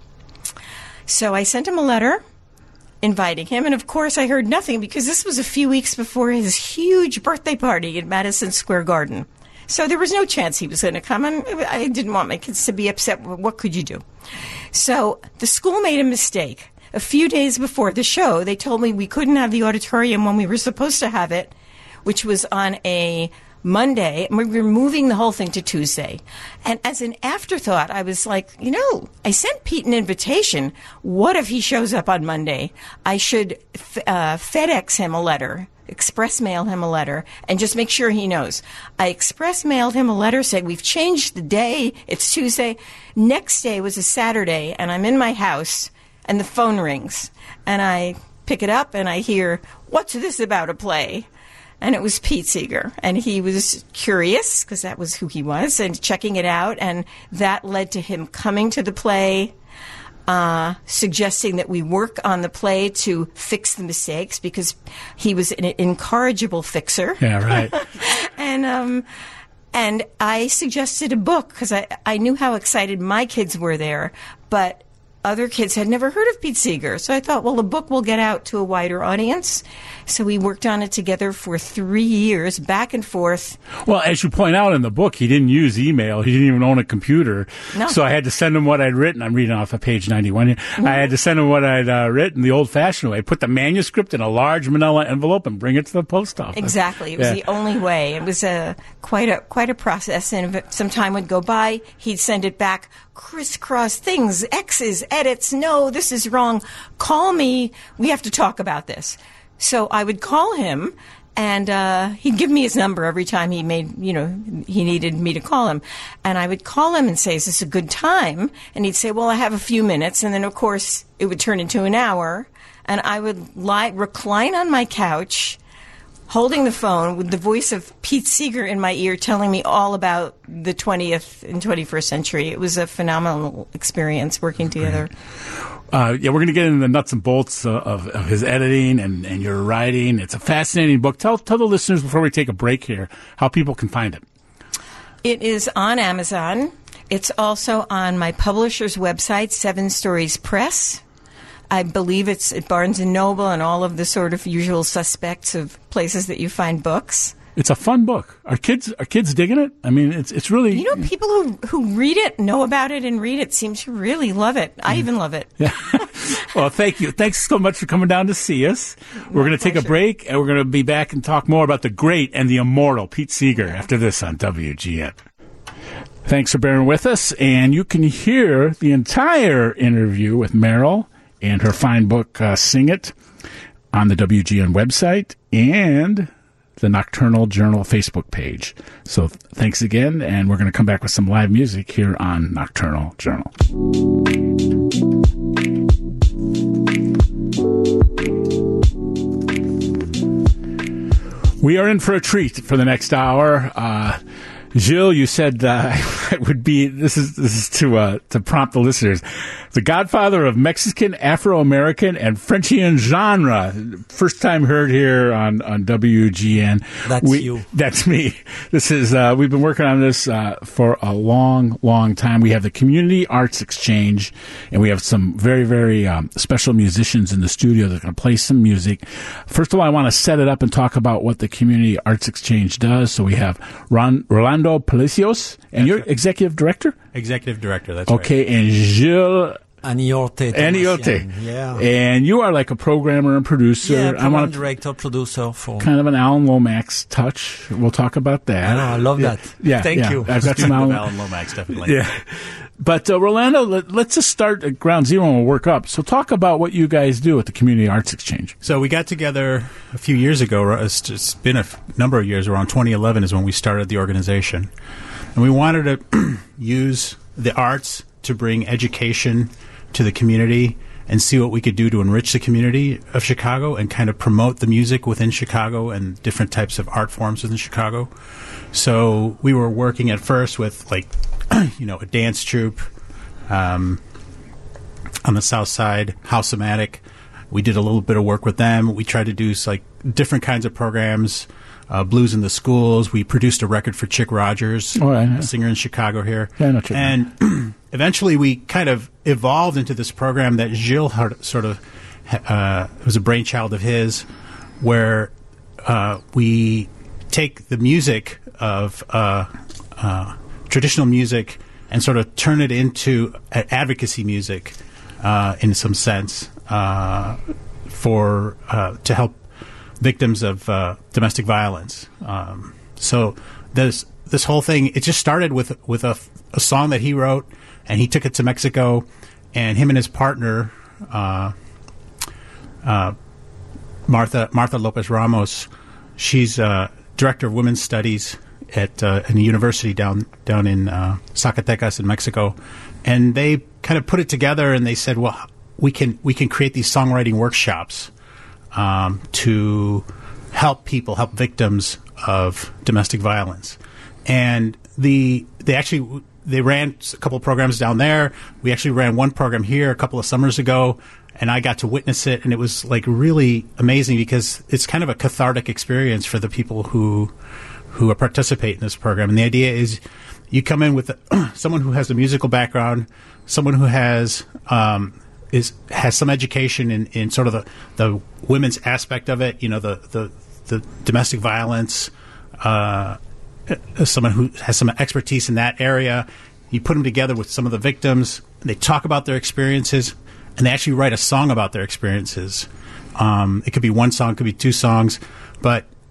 So I sent him a letter inviting him, and of course I heard nothing because this was a few weeks before his huge birthday party at Madison Square Garden. So there was no chance he was going to come, and I didn't want my kids to be upset. What could you do? So the school made a mistake. A few days before the show, they told me we couldn't have the auditorium when we were supposed to have it, which was on a Monday, and we were moving the whole thing to Tuesday. And as an afterthought, I was like, you know, I sent Pete an invitation. What if he shows up on Monday? I should f- uh, FedEx him a letter, express mail him a letter, and just make sure he knows. I express mailed him a letter saying, we've changed the day. It's Tuesday. Next day was a Saturday, and I'm in my house, and the phone rings. And I pick it up, and I hear, what's this about a play? And it was Pete Seeger, and he was curious, because that was who he was, and checking it out, and that led to him coming to the play, uh, suggesting that we work on the play to fix the mistakes, because he was an incorrigible fixer. Yeah, right. and um, and I suggested a book, because I, I knew how excited my kids were there, but other kids had never heard of Pete Seeger. So I thought, well, the book will get out to a wider audience. So we worked on it together for three years, back and forth. Well, as you point out in the book, he didn't use email. He didn't even own a computer. No. So I had to send him what I'd written. I'm reading off of page ninety-one here. Mm-hmm. I had to send him what I'd uh, written the old-fashioned way. Put the manuscript in a large manila envelope and bring it to the post office. Exactly. It was yeah. the only way. It was a quite a quite a process, and if some time would go by, he'd send it back crisscross things, X's, edits, no, this is wrong. Call me. We have to talk about this. So I would call him, and uh, he'd give me his number every time he made, you know, he needed me to call him. And I would call him and say, is this a good time? And he'd say, well, I have a few minutes. And then, of course, it would turn into an hour. And I would lie, recline on my couch, holding the phone with the voice of Pete Seeger in my ear telling me all about the twentieth and twenty-first century. It was a phenomenal experience working together. Uh, yeah, we're going to get into the nuts and bolts uh, of, of his editing and, and your writing. It's a fascinating book. Tell, tell the listeners before we take a break here how people can find it. It is on Amazon. It's also on my publisher's website, Seven Stories Press. I believe it's at Barnes and Noble and all of the sort of usual suspects of places that you find books. It's a fun book. Are kids are kids digging it? I mean, it's it's really... You know, people who, who read it, know about it, and read it seem to really love it. I mm. even love it. Yeah. Well, thank you. Thanks so much for coming down to see us. We're going to take a break, and we're going to be back and talk more about the great and the immortal Pete Seeger after this on W G N. Thanks for bearing with us, and you can hear the entire interview with Meryl and her fine book, uh, Sing It, on the W G N website and the Nocturnal Journal Facebook page. So th- thanks again, and we're going to come back with some live music here on Nocturnal Journal. We are in for a treat for the next hour. Uh, Gilles, you said uh, it would be, this is this is to uh, to prompt the listeners, the godfather of Mexican, Afro-American, and Frenchian genre. First time heard here on, on W G N. That's we, you. That's me. This is, uh, we've been working on this uh, for a long, long time. We have the Community Arts Exchange, and we have some very, very um, special musicians in the studio that are going to play some music. First of all, I want to set it up and talk about what the Community Arts Exchange does. So we have Ron, Rolando Palacios, and that's you're right. Executive Director? Executive Director, that's okay, right. Okay, and Gilles Aniote. Aniote. Yeah. And you are like a programmer and producer. Yeah, program I want director, producer for... Kind of an Alan Lomax touch. We'll talk about that. I know, I love yeah. that. Yeah, Thank yeah. you. I've got some Alan, Alan Lomax, definitely. Yeah. But uh, Rolando, let, let's just start at ground zero and we'll work up. So talk about what you guys do at the Community Arts Exchange. So we got together a few years ago. It's, it's been a f- number of years. Around twenty eleven is when we started the organization. And we wanted to use the arts to bring education to the community and see what we could do to enrich the community of Chicago and kind of promote the music within Chicago and different types of art forms within Chicago. So we were working at first with, like, you know, a dance troupe um, on the south side, House-O-Matic. We did a little bit of work with them. We tried to do, like, different kinds of programs. Uh, Blues in the Schools. We produced a record for Chick Rogers, oh, yeah. a singer in Chicago here. Yeah, I know Chick. And eventually we kind of evolved into this program that Gilles had sort of uh, was a brainchild of his, where uh, we take the music of uh, uh, traditional music and sort of turn it into advocacy music uh, in some sense uh, for uh, to help victims of uh, domestic violence. Um, so this this whole thing, it just started with with a, a song that he wrote, and he took it to Mexico, and him and his partner, uh, uh, Martha Martha Lopez Ramos, she's uh, director of women's studies at uh, in a university down down in uh, Zacatecas in Mexico, and they kind of put it together, and they said, well, we can we can create these songwriting workshops Um, to help people, help victims of domestic violence. And the they actually they ran a couple of programs down there. We actually ran one program here a couple of summers ago, and I got to witness it, and it was like really amazing because it's kind of a cathartic experience for the people who who participate in this program. And the idea is you come in with a, someone who has a musical background, someone who has um, is has some education in, in sort of the, the women's aspect of it, you know, the, the, the domestic violence, uh, someone who has some expertise in that area. You put them together with some of the victims, and they talk about their experiences, and they actually write a song about their experiences. Um, it could be one song, it could be two songs, but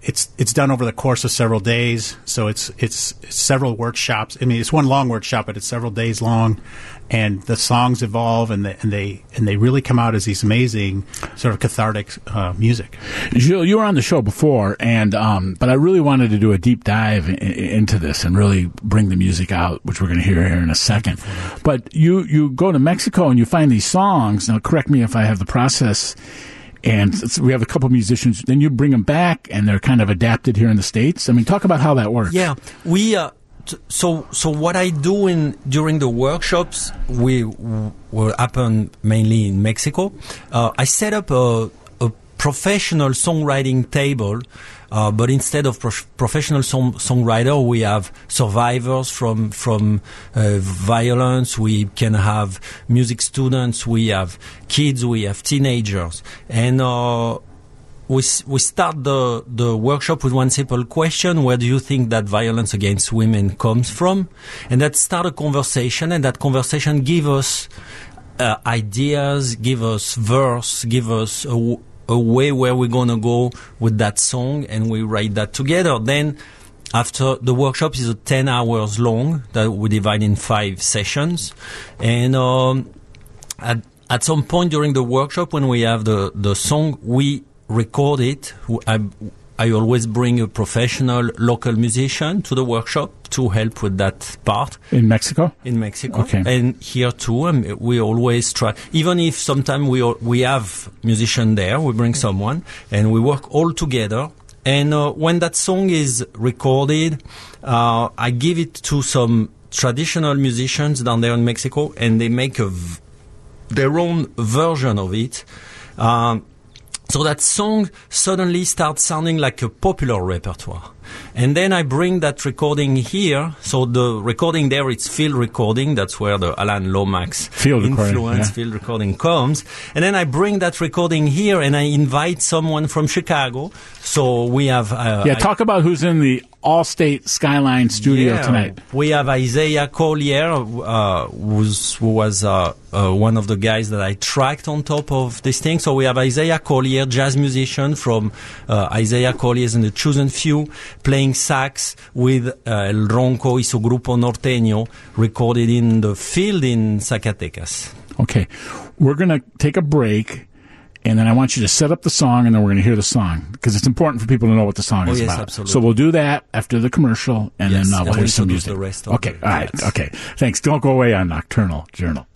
it's it's done over the course of several days. So it's it's several workshops. I mean, it's one long workshop, but it's several days long. And the songs evolve, and, the, and they and they really come out as these amazing sort of cathartic uh, music. Gilles, you were on the show before, and um, but I really wanted to do a deep dive in, into this and really bring the music out, which we're going to hear here in a second. But you you go to Mexico and you find these songs. Now, correct me if I have the process. And we have a couple of musicians. Then you bring them back, and they're kind of adapted here in the States. I mean, talk about how that works. Yeah, we. Uh, t- so so what I do in during the workshops, we w- will happen mainly in Mexico. Uh, I set up a, a professional songwriting table. Uh, but instead of pro- professional song- songwriter, we have survivors from from uh, violence. We can have music students. We have kids. We have teenagers, and uh, we s- we start the the workshop with one simple question: where do you think that violence against women comes from? And that start a conversation, and that conversation give us uh, ideas, give us verse, give us a w- a way where we're going to go with that song, and we write that together. Then after the workshop is ten hours long that we divide in five sessions. And um, at, at some point during the workshop, when we have the, the song, we record it. I, I always bring a professional local musician to the workshop to help with that part. In Mexico? In Mexico. Okay. And here too, um, we always try, even if sometimes we we have musician there, we bring someone and we work all together. And uh, when that song is recorded, uh, I give it to some traditional musicians down there in Mexico, and they make a v- their own version of it. Um, So that song suddenly starts sounding like a popular repertoire. And then I bring that recording here. So the recording there, it's field recording. That's where the Alan Lomax field influence, recording, yeah. field recording comes. And then I bring that recording here, and I invite someone from Chicago. So we have... Uh, yeah, I, talk about who's in the All-State Skyline studio yeah, tonight. We have Isaiah Collier, uh, who's, who was uh, uh, one of the guys that I tracked on top of this thing. So we have Isaiah Collier, jazz musician from uh, Isaiah Collier's and the Chosen Few, playing sax with uh, El Ronco y su Grupo Norteño, recorded in the field in Zacatecas. Okay, we're going to take a break. And then I want you to set up the song, and then we're going to hear the song, because it's important for people to know what the song oh, is yes, about. Absolutely. So we'll do that after the commercial, and yes, then uh, we'll and hear some music. The rest of okay, the, all right, yes. okay. Thanks. Don't go away on Nocturnal Journal.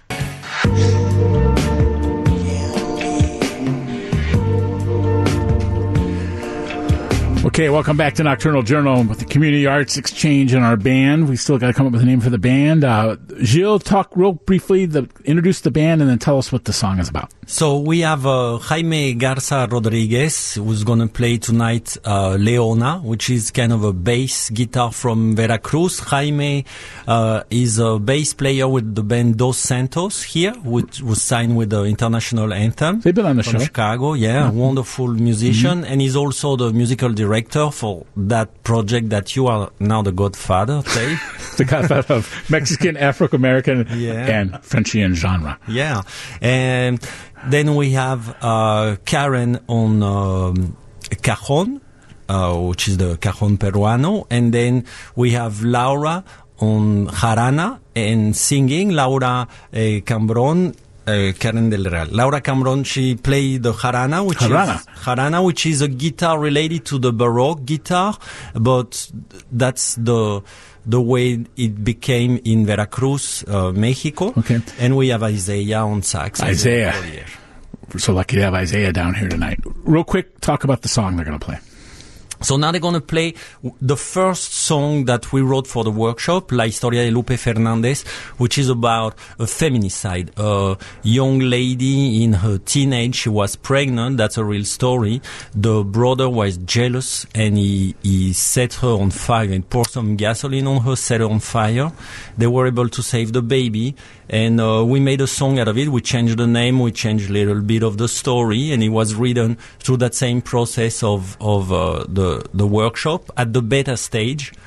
Okay, welcome back to Nocturnal Journal with the Community Arts Exchange and our band. We still got to come up with a name for the band. Uh, Gilles, talk real briefly, the, introduce the band, and then tell us what the song is about. So we have uh, Jaime Garza Rodriguez, who's going to play tonight uh, Leona, which is kind of a bass guitar from Veracruz. Jaime uh, is a bass player with the band Dos Santos here, which was signed with the International Anthem. They've been on the from show. Chicago, yeah, mm-hmm. wonderful musician. Mm-hmm. And he's also the musical director for that project that you are now the godfather, Dave. The godfather of Mexican, Afro-American, yeah. and Frenchian genre. Yeah. And then we have uh, Karen on um, cajon, uh, which is the cajon peruano. And then we have Laura on jarana and singing. Laura eh, Cambron. Uh, Karen del Real. Laura Cambron, she played the jarana, which jarana. is jarana, which is a guitar related to the Baroque guitar, but that's the the way it became in Veracruz, uh, Mexico. Okay. And we have Isaiah on sax. Isaiah. We're so lucky to have Isaiah down here tonight. Real quick, talk about the song they're going to play. So now they're going to play the first song that we wrote for the workshop, La Historia de Lupe Fernandez, which is about a feminicide. A young lady in her teenage, she was pregnant. That's a real story. The brother was jealous, and he, he set her on fire and poured some gasoline on her, set her on fire. They were able to save the baby, and uh, we made a song out of it. We changed the name, we changed a little bit of the story, and it was written through that same process of, of uh, the the workshop at the beta stage.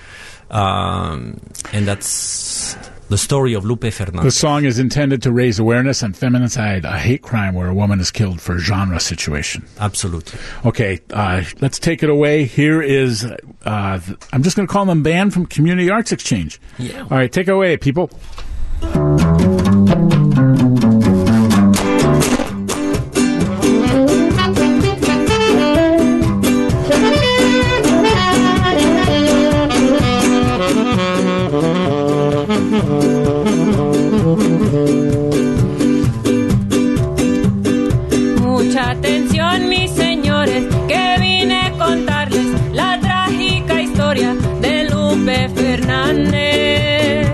Um, and that's the story of Lupe The Fernandez. song is intended to raise awareness on feminicide, a hate crime where a woman is killed for a genre situation. Absolutely. Okay, uh, let's take it away. Here is, uh, th- I'm just going to call them a band from Community Arts Exchange. Yeah. All right, take it away, people. Mucha atención, mis señores, que vine a contarles la trágica historia de Lupe Fernández.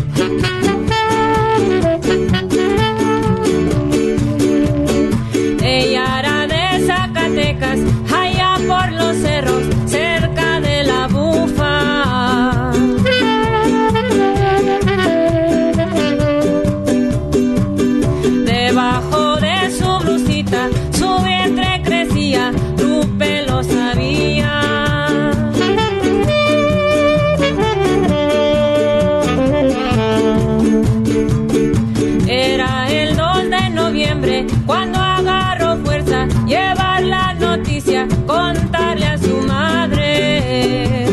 Ella era de Zacatecas, allá por los cerros, cerca de la Bufa. Debajo de su blusita, su vientre crecía, Lupe lo sabía. Era el dos de noviembre cuando agarró fuerza, llevar la noticia, contarle a su madre.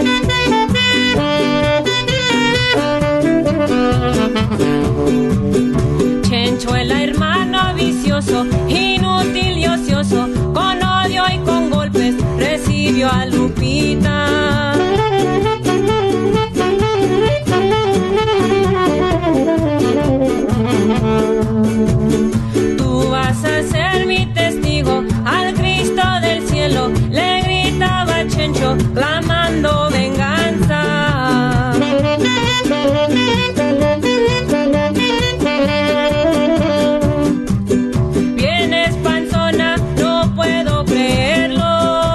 Chencho, el hermano vicioso, inútil y ocioso, con odio y con golpes, recibió a Lupita. Tú vas a ser mi testigo, al Cristo del cielo, le gritaba Chencho, clamando venganza. Vienes panzona, no puedo creerlo.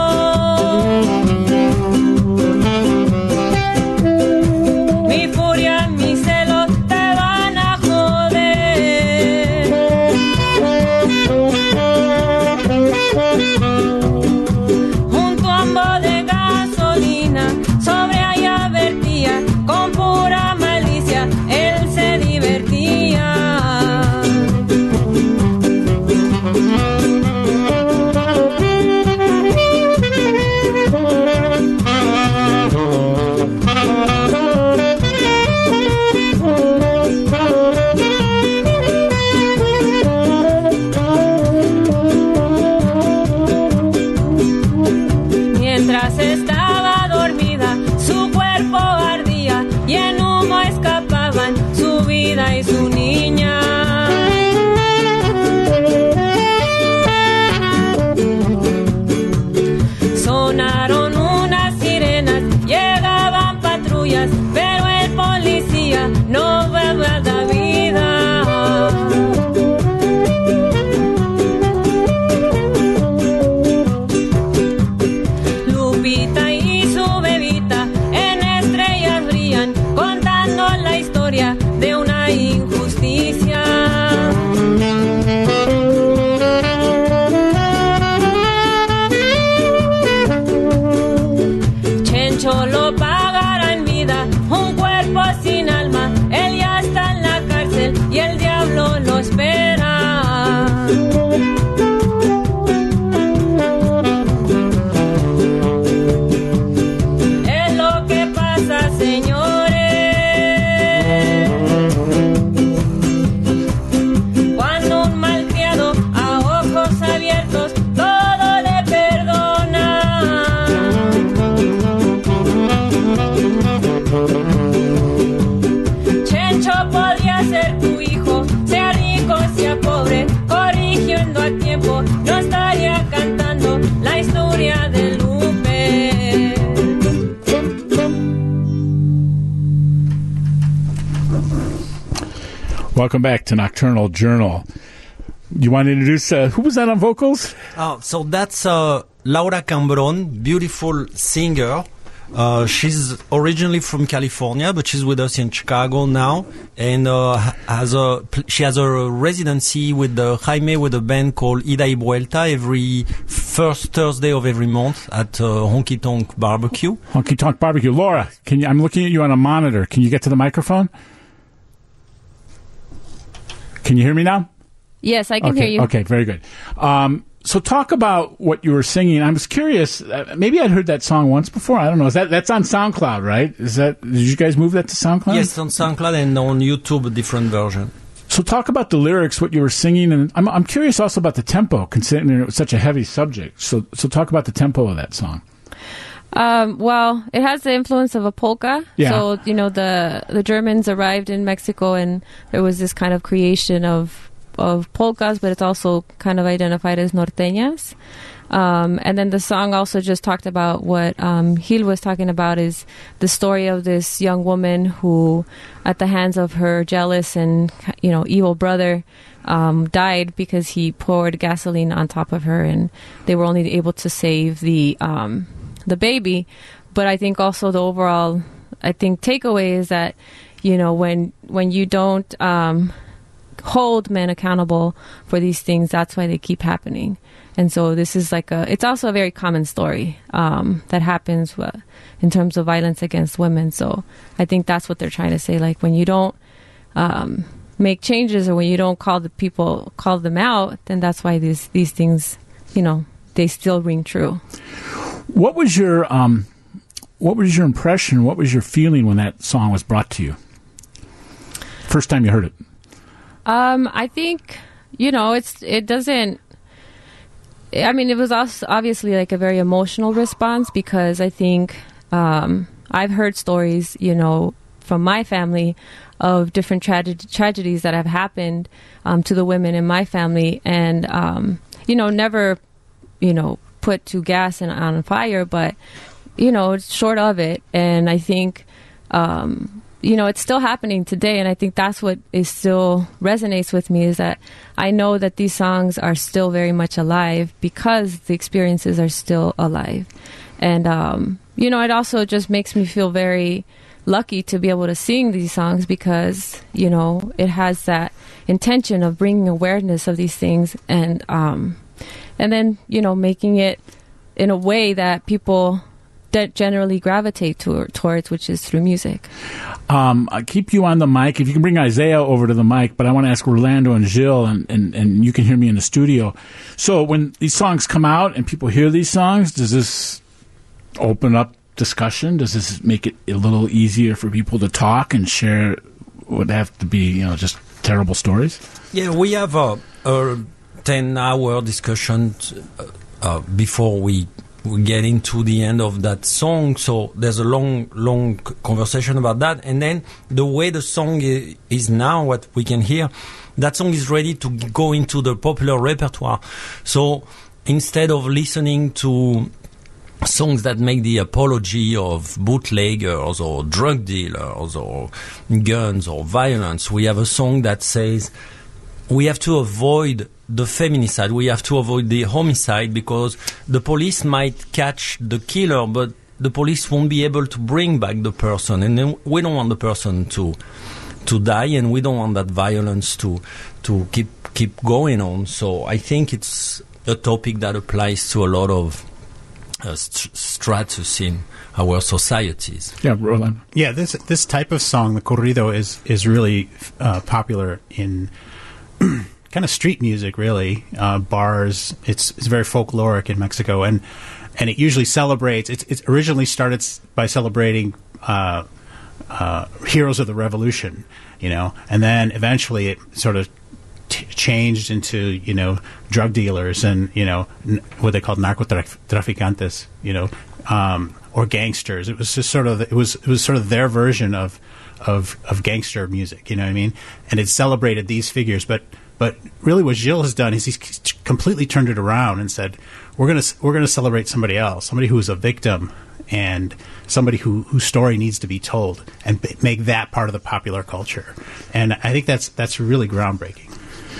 Mi furia, mi celo te van a joder. Un combo de gasolina sobre allá vertía, con pura malicia él se divertía. Mientras estaba dormida, su cuerpo ardía y en humo escapaban su vida y su niña. Sonaron unas sirenas, llegaban patrullas, pero el policía no ve la vida. Lupita y su bebita en estrellas brillan, contando la historia de una injusticia. Chencho lo pagará en vida, un cuerpo sin alma, él ya está en la cárcel y el diablo lo espera. Es lo que pasa, señores, cuando un malcriado a ojos abiertos todo le perdona. Chencho podría ser tu hijo, sea rico, sea pobre, corrigiendo a tiempo, no estaría cantando la historia de Lupe. Welcome back to Nocturnal Journal. You want to introduce, uh, who was that on vocals? Oh, so that's uh, Laura Cambron, beautiful singer. Uh, she's originally from California, but she's with us in Chicago now, and uh, has a she has a residency with the Jaime with a band called Ida y Vuelta every first Thursday of every month at uh, Honky Tonk Barbecue. Honky Tonk Barbecue. Laura, can you? I'm looking at you on a monitor. Can you get to the microphone? Can you hear me now? Yes, I can okay, hear you. Okay, very good. Um, so talk about what you were singing. I was curious. Uh, maybe I'd heard that song once before. I don't know. Is that that's on SoundCloud, right? Is that? Did you guys move that to SoundCloud? Yes, on SoundCloud and on YouTube, a different version. So talk about the lyrics, what you were singing, and I'm I'm curious also about the tempo, considering it was such a heavy subject. So so talk about the tempo of that song. Um, well, it has the influence of a polka. Yeah. So, you know, the the Germans arrived in Mexico, and there was this kind of creation of of polkas, but it's also kind of identified as norteñas. Um, and then the song also just talked about what um, Gil was talking about, is the story of this young woman who, at the hands of her jealous and, you know, evil brother, um, died because he poured gasoline on top of her, and they were only able to save the um, the baby. But I think also the overall, I think, takeaway is that, you know, when when you don't um, hold men accountable for these things, that's why they keep happening. And so this is like a, it's also a very common story um, that happens uh, in terms of violence against women. So I think that's what they're trying to say. Like, when you don't um, make changes, or when you don't call the people, call them out, then that's why these, these things, you know, they still ring true. What was your, um, what was your impression? What was your feeling when that song was brought to you? First time you heard it? Um, I think, you know, it's it doesn't, I mean, it was also obviously like a very emotional response, because I think um, I've heard stories, you know, from my family of different trage- tragedies that have happened um, to the women in my family, and, um, you know, never, you know, put to gas and on fire, but, you know, short of it. And I think, um, you know, it's still happening today, and I think that's what is still resonates with me, is that I know that these songs are still very much alive because the experiences are still alive. And, um, you know, it also just makes me feel very lucky to be able to sing these songs, because, you know, it has that intention of bringing awareness of these things, and, um, and then, you know, making it in a way that people that generally gravitate to, towards, which is through music. Um, I keep you on the mic. If you can bring Isaiah over to the mic, but I want to ask Orlando and Gil, and, and, and you can hear me in the studio. So when these songs come out and people hear these songs, does this open up discussion? Does this make it a little easier for people to talk and share what have to be, you know, just terrible stories? Yeah, we have a, a ten-hour discussion uh, uh, before we we get into the end of that song, so there's a long, long conversation about that. And then the way the song is now, what we can hear, that song is ready to go into the popular repertoire. So instead of listening to songs that make the apology of bootleggers or drug dealers or guns or violence, we have a song that says we have to avoid the feminicide, we have to avoid the homicide, because the police might catch the killer, but the police won't be able to bring back the person, and then we don't want the person to to die, and we don't want that violence to to keep keep going on. So I think it's a topic that applies to a lot of uh, st- stratus in our societies. Yeah, Roland. Yeah, this this type of song, the corrido, is is really uh, popular in kind of street music, really. Uh, bars. It's it's very folkloric in Mexico, and and it usually celebrates. It's it originally started by celebrating uh, uh, heroes of the revolution, you know, and then eventually it sort of t- changed into, you know, drug dealers and, you know, n- what they called narcotraficantes, you know, um, or gangsters. It was just sort of it was it was sort of their version of of of gangster music, you know what I mean? And it celebrated these figures, but. But really, what Gil has done is he's completely turned it around and said, "We're going to we're going to celebrate somebody else, somebody who is a victim, and somebody who whose story needs to be told, and b- make that part of the popular culture." And I think that's that's really groundbreaking.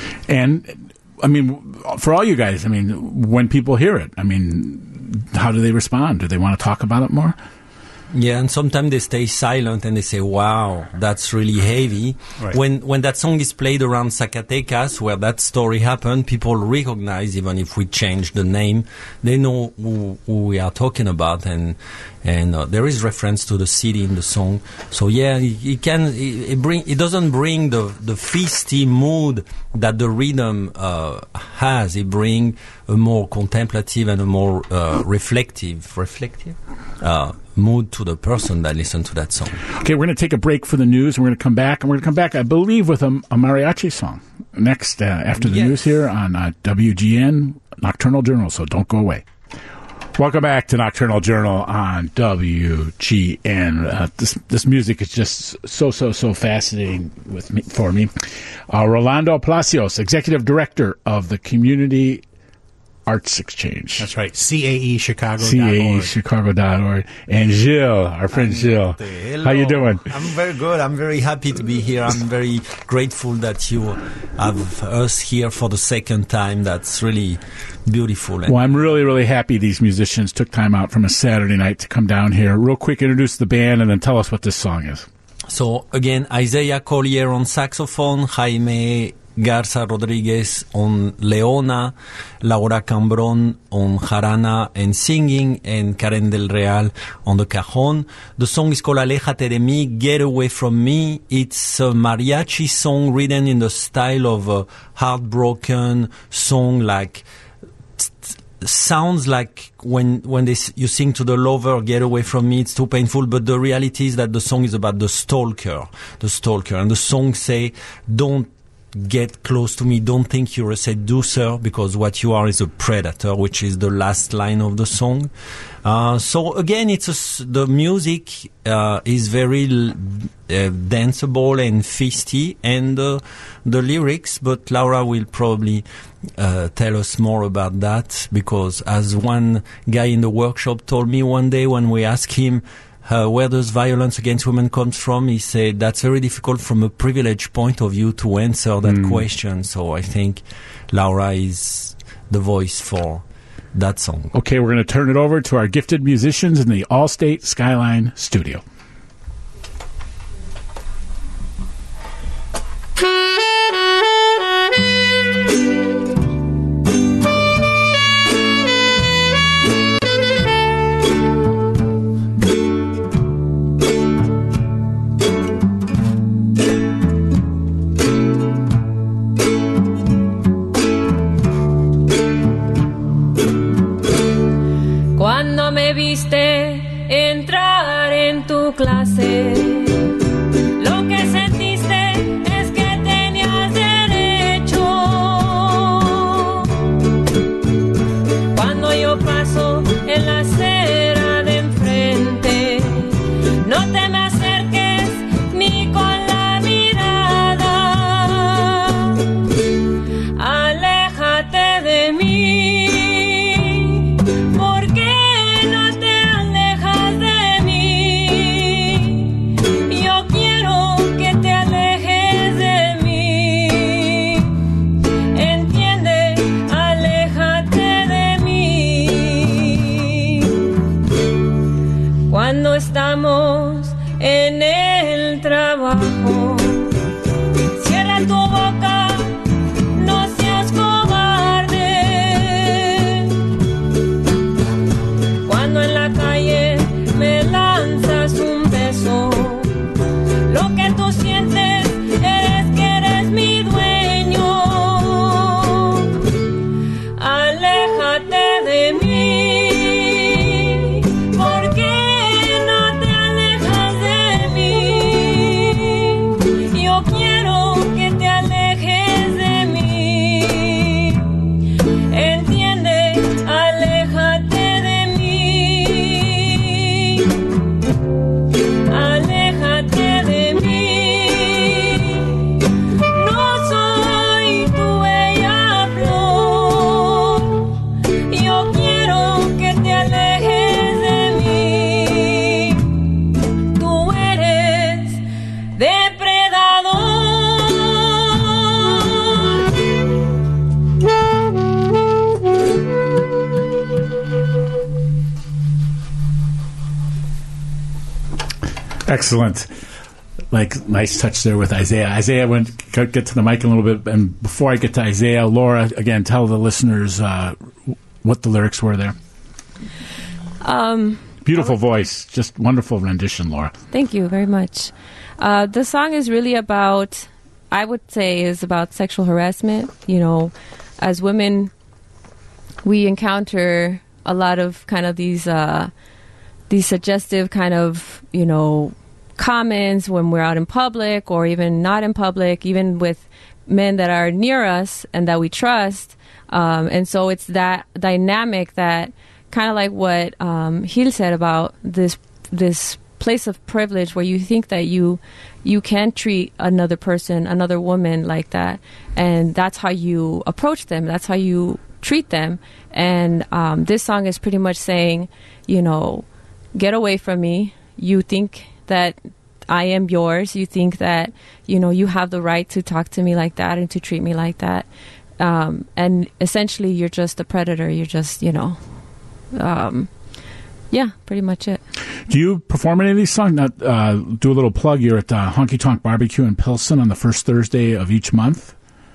And I mean, for all you guys, I mean, when people hear it, I mean, how do they respond? Do they want to talk about it more? Yeah, and sometimes they stay silent and they say, wow, that's really heavy. Right. When when that song is played around Zacatecas, where that story happened, people recognize, even if we change the name, they know who, who we are talking about, and and uh, there is reference to the city in the song. So yeah, it, it can it, it bring it doesn't bring the the feisty mood that the rhythm uh, has. It brings a more contemplative and a more uh, reflective reflective. Uh, mood to the person that listens to that song. Okay, we're going to take a break for the news, and we're going to come back, and we're going to come back, I believe, with a, a mariachi song next uh, after the Yes. news here on uh, W G N Nocturnal Journal, so don't go away. Welcome back to Nocturnal Journal on W G N. Uh, this this music is just so, so, so fascinating with me, for me. Uh, Rolando Palacios, Executive Director of the Community Arts Exchange. That's right. C A E Chicago. C A E Chicago dot org. And Gilles, our friend Gilles. Hello. How you doing? I'm very good. I'm very happy to be here. I'm very grateful that you have us here for the second time. That's really beautiful. And Well, I'm really, really happy these musicians took time out from a Saturday night to come down here. Real quick, introduce the band and then tell us what this song is. So, again, Isaiah Collier on saxophone, Jaime Garza Rodriguez on leona, Laura Cambron on jarana and singing, and Karen Del Real on the cajon. The song is called Aléjate de mí, Get Away From Me. It's a mariachi song written in the style of a heartbroken song, like sounds like when when they, you sing to the lover, get away from me, it's too painful, but the reality is that the song is about the stalker, the stalker, and the song say, don't get close to me, don't think you're a seducer, because what you are is a predator, which is the last line of the song. Uh, so again, it's a, the music uh, is very uh, danceable and feisty, and uh, the lyrics, but Laura will probably uh, tell us more about that, because as one guy in the workshop told me one day when we asked him Uh, where does violence against women comes from, he said that's very difficult from a privileged point of view to answer that Mm. question. So I think Laura is the voice for that song. Okay, we're going to turn it over to our gifted musicians in the Allstate Skyline studio. Cuando me viste entrar en tu clase, lo que sentiste es que tenías derecho. Cuando yo paso en la acera de enfrente, no te me acerques ni con la mirada. Aléjate de mí. Cuando estamos en el trabajo, cierra tu boca, no seas cobarde. Cuando en la calle me lanzas un beso, lo que tú sientes es que eres mi dueño. Aléjate de mí. Excellent. Like, nice touch there with Isaiah. Isaiah, went get to the mic a little bit. And before I get to Isaiah, Laura, again, tell the listeners uh, what the lyrics were there. Um, Beautiful voice. Just wonderful rendition, Laura. Thank you very much. Uh, the song is really about, I would say, is about sexual harassment. You know, as women, we encounter a lot of kind of these uh, these suggestive kind of, you know, comments when we're out in public or even not in public, even with men that are near us and that we trust. Um, and so it's that dynamic that kind of like what um, Gil said about this this place of privilege where you think that you you can treat another person, another woman like that. And that's how you approach them. That's how you treat them. And um, this song is pretty much saying, you know, get away from me. You think that I am yours. You think that, you know, you have the right to talk to me like that and to treat me like that. Um, and essentially, you're just a predator. You're just, you know, um, yeah, pretty much it. Do you perform any of these songs? Now, uh, do a little plug. You're at uh, Honky Tonk Barbecue in Pilsen on the first Thursday of each month.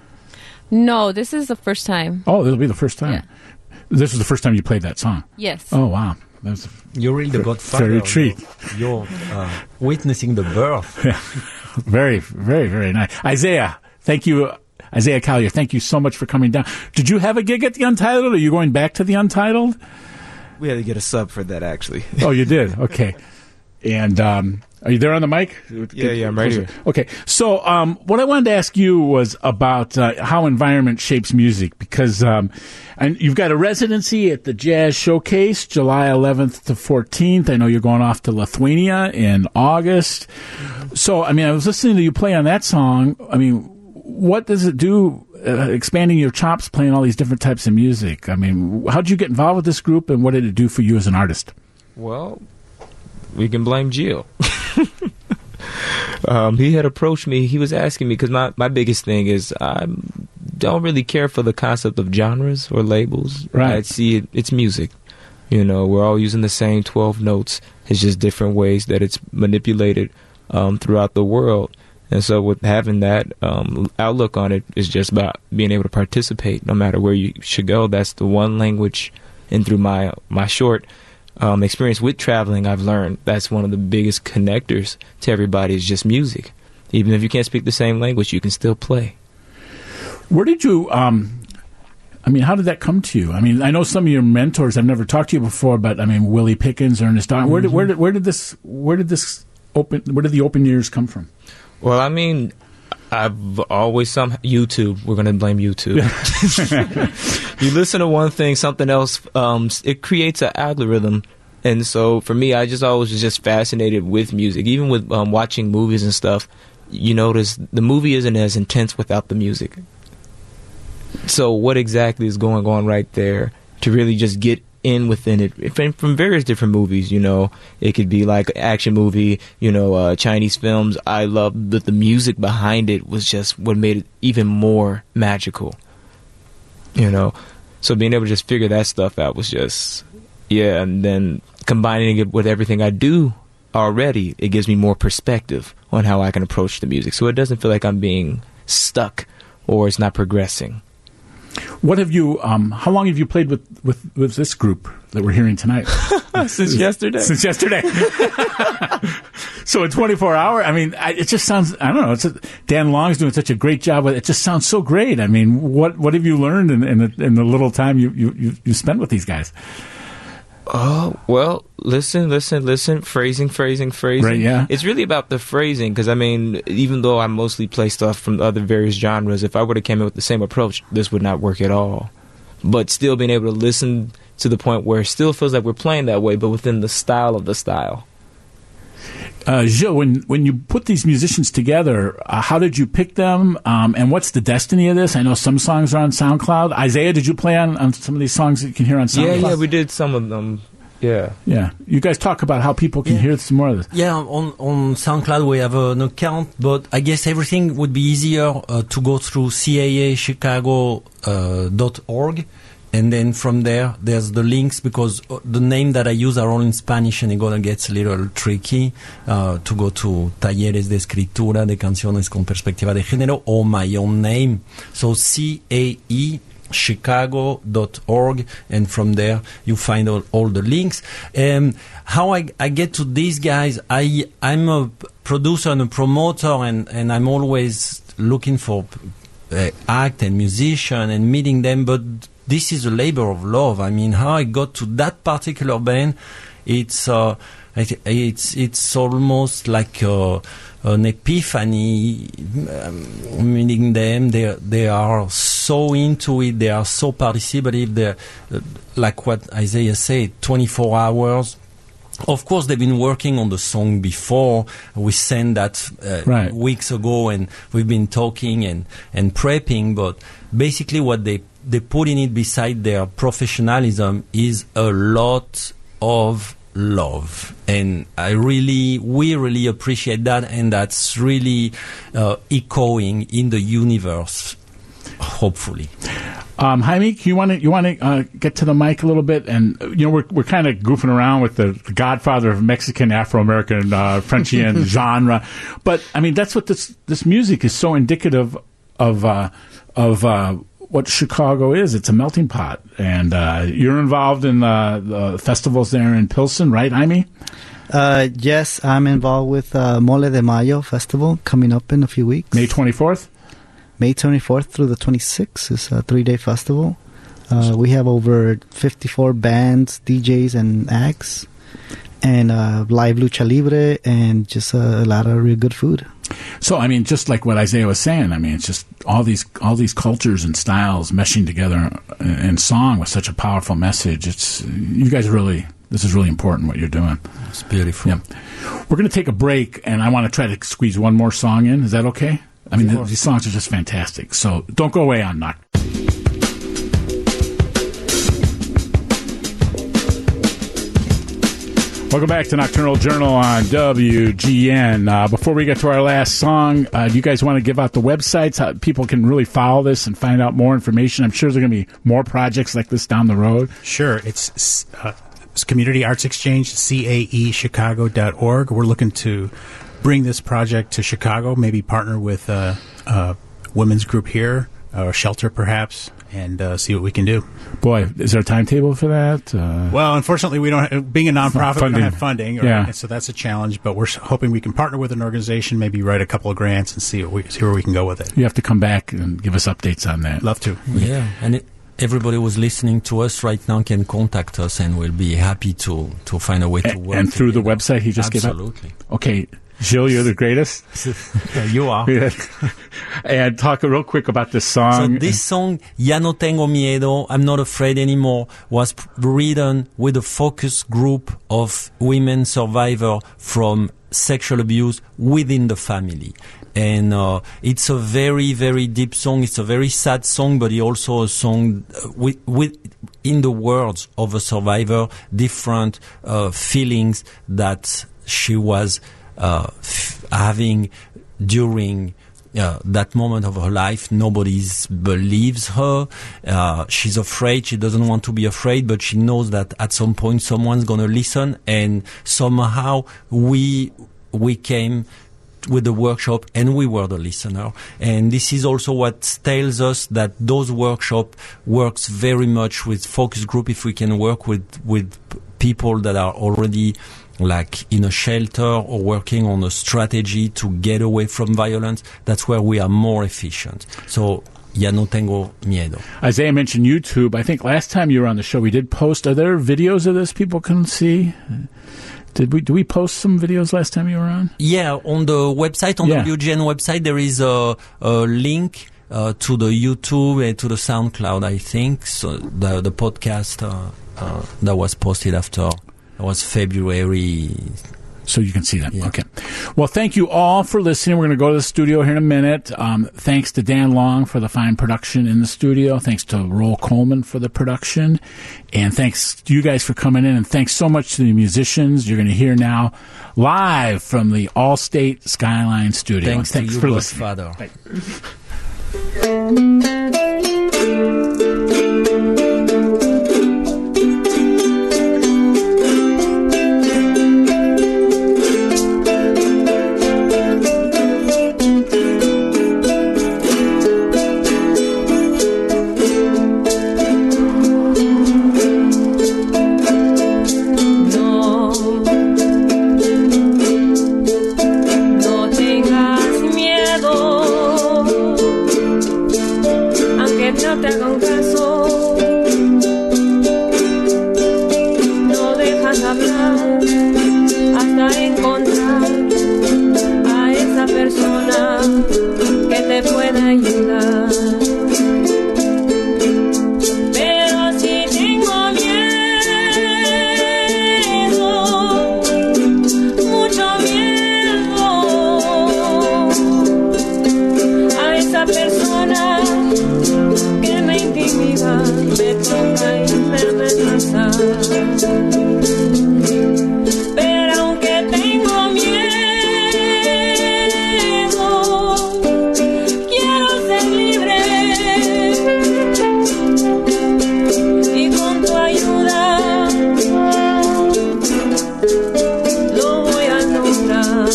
No, this is the first time. Oh, it'll be the first time. Yeah. This was the first time you played that song. Yes. Oh, wow. That's You're really the godfather. Very treat. You're, you're uh, witnessing the birth. Yeah. Very, very, very nice. Isaiah, thank you. Isaiah Collier, thank you so much for coming down. Did you have a gig at the Untitled? Or are you going back to the Untitled? We had to get a sub for that, actually. Oh, you did? Okay. And um, are you there on the mic? Yeah, yeah, I'm right here. Okay. So um, what I wanted to ask you was about uh, how environment shapes music, because um, and you've got a residency at the Jazz Showcase, July eleventh to fourteenth. I know you're going off to Lithuania in August. So, I mean, I was listening to you play on that song. I mean, what does it do, uh, expanding your chops, playing all these different types of music? I mean, how did you get involved with this group, and what did it do for you as an artist? Well, we can blame Gil. um, he had approached me. He was asking me, because my, my biggest thing is I don't really care for the concept of genres or labels. Right. I see it, it's music. You know, we're all using the same twelve notes. It's just different ways that it's manipulated um, throughout the world. And so with having that um, outlook on it is just about being able to participate no matter where you should go. That's the one language, and through my my short um, experience with traveling, I've learned that's one of the biggest connectors to everybody is just music. Even if you can't speak the same language, you can still play. Where did you, um, I mean, how did that come to you? I mean, I know some of your mentors, I've never talked to you before, but I mean, Willie Pickens, Ernest Donner, where did, where did, where did this, where did this open, where did the open ears come from? Well, I mean, I've always some YouTube. We're going to blame YouTube. You listen to one thing, something else. Um, it creates an algorithm, and so for me, I just always was just fascinated with music. Even with um, watching movies and stuff, you notice the movie isn't as intense without the music. So, what exactly is going on right there to really just get in within it from, from various different movies? You know, it could be like an action movie, you know, uh, Chinese films. I love that the music behind it was just what made it even more magical, you know. So being able to just figure that stuff out was just, yeah. And then combining it with everything I do already, it gives me more perspective on how I can approach the music, so it doesn't feel like I'm being stuck or it's not progressing. What have you? Um, how long have you played with, with, with this group that we're hearing tonight? Since yesterday. Since yesterday. So a twenty-four hour. I mean, I, it just sounds. I don't know. It's a, Dan Long's doing such a great job with it. It just sounds so great. I mean, what what have you learned in, in, the, in the little time you, you, you spent with these guys? Oh, well, listen, listen, listen, phrasing, phrasing, phrasing. Right, yeah. It's really about the phrasing, because, I mean, even though I mostly play stuff from other various genres, if I would have came in with the same approach, this would not work at all. But still being able to listen to the point where it still feels like we're playing that way, but within the style of the style. Uh, Gil, when, when you put these musicians together, uh, how did you pick them, um, and what's the destiny of this? I know some songs are on SoundCloud. Isaiah, did you play on, on some of these songs that you can hear on SoundCloud? Yeah, yeah, we did some of them. Yeah. Yeah. You guys talk about how people can yeah. hear some more of this. Yeah, on, on SoundCloud we have an account, but I guess everything would be easier uh, to go through C A A Chicago dot org and then from there, there's the links, because the name that I use are all in Spanish, and it gonna gets a little tricky uh, to go to Talleres de Escritura de Canciones con Perspectiva de Género, or my own name. So C A E chicago dot org, and from there you find all, all the links. Um, how I, I get to these guys, I, I'm a producer and a promoter, and, and I'm always looking for uh, act and musician and meeting them, but this is a labor of love. I mean, how I got to that particular band, it's uh, it's it's almost like uh, an epiphany. Um, meeting them, they they are so into it, they are so participative. They're uh, like what Isaiah said, twenty-four hours. Of course, they've been working on the song before. We sent that uh, right. weeks ago, and we've been talking and, and prepping. But basically, what they they put in it beside their professionalism is a lot of love, and I really, we really appreciate that, and that's really uh, echoing in the universe. Hopefully. Um, Jaime, you want to you want to uh, get to the mic a little bit, and uh, you know we're we're kind of goofing around with the, the Godfather of Mexican Afro American uh, Frenchian genre, but I mean that's what this this music is so indicative of uh, of uh, what Chicago is. It's a melting pot, and uh, you're involved in uh, the festivals there in Pilsen, right, Jaime? Uh, yes, I'm involved with uh, Mole de Mayo festival coming up in a few weeks. May twenty-fourth. May twenty-fourth through the twenty-sixth is a three-day festival. Uh, we have over fifty-four bands, D Js, and acts, and uh, live lucha libre, and just a, a lot of real good food. So, I mean, just like what Isaiah was saying, I mean, it's just all these all these cultures and styles meshing together in, in song with such a powerful message. It's you guys really. This is really important what you're doing. It's beautiful. Yeah. We're going to take a break, and I want to try to squeeze one more song in. Is that okay? I mean, th- these songs are just fantastic. So don't go away on Knock. Welcome back to Nocturnal Journal on W G N. Uh, before we get to our last song, uh, do you guys want to give out the websites? How people can really follow this and find out more information? I'm sure there are going to be more projects like this down the road. Sure. It's, uh, it's Community Arts Exchange, C A E chicago dot org. We're looking to bring this project to Chicago, maybe partner with a uh, uh, women's group here, or a shelter perhaps, and uh, see what we can do. Boy, is there a timetable for that? Uh, well, unfortunately, we don't. Have, being a nonprofit, we don't have funding, or, yeah. so that's a challenge. But we're hoping we can partner with an organization, maybe write a couple of grants, and see what we, see where we can go with it. You have to come back and give us updates on that. Love to. Yeah, and it, everybody who's listening to us right now can contact us, and we'll be happy to to find a way to and, work. And through together. the website he just Absolutely. gave up? Okay. Gilles, you're the greatest. Yeah, you are. And talk real quick about this song. So this song, Ya no tengo miedo, I'm not afraid anymore, was p- written with a focus group of women survivors from sexual abuse within the family. And uh, it's a very, very deep song. It's a very sad song, but it's also a song with, with in the words of a survivor, different uh, feelings that she was Uh, f- having during uh, that moment of her life. Nobody believes her. Uh, she's afraid. She doesn't want to be afraid, but she knows that at some point someone's going to listen. And somehow we we came with the workshop and we were the listener. And this is also what tells us that those workshop works very much with focus group. If we can work with with people that are already like in a shelter or working on a strategy to get away from violence, that's where we are more efficient. So, ya no tengo miedo. Isaiah mentioned YouTube. I think last time you were on the show, we did post. Are there videos of this people can see? Did we do we post some videos last time you were on? Yeah, on the website, on yeah. the W G N website, there is a, a link uh, to the YouTube and to the SoundCloud, I think. So the the podcast uh, uh, that was posted after. It was February. So you can see that. Yeah. Okay. Well, thank you all for listening. We're going to go to the studio here in a minute. Um, thanks to Dan Long for the fine production in the studio. Thanks to Roel Coleman for the production. And thanks to you guys for coming in. And thanks so much to the musicians you're going to hear now live from the Allstate Skyline studio. Thanks, thanks to you, for Godfather. listening. persona que te pueda ayudar. Pero si tengo miedo, mucho miedo, a esa persona que me intimida, me toca y me amenaza. Pero aunque tengo miedo, quiero ser libre, y con tu ayuda lo voy a lograr.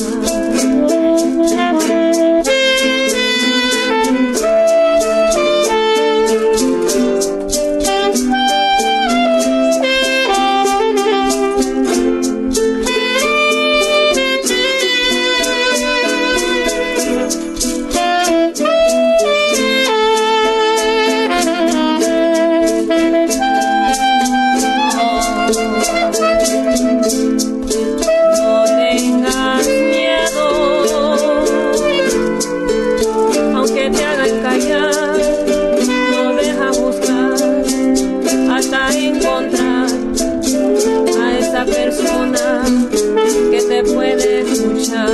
No tengas miedo, aunque te hagan callar, no deja buscar hasta encontrar a esa persona que te puede escuchar.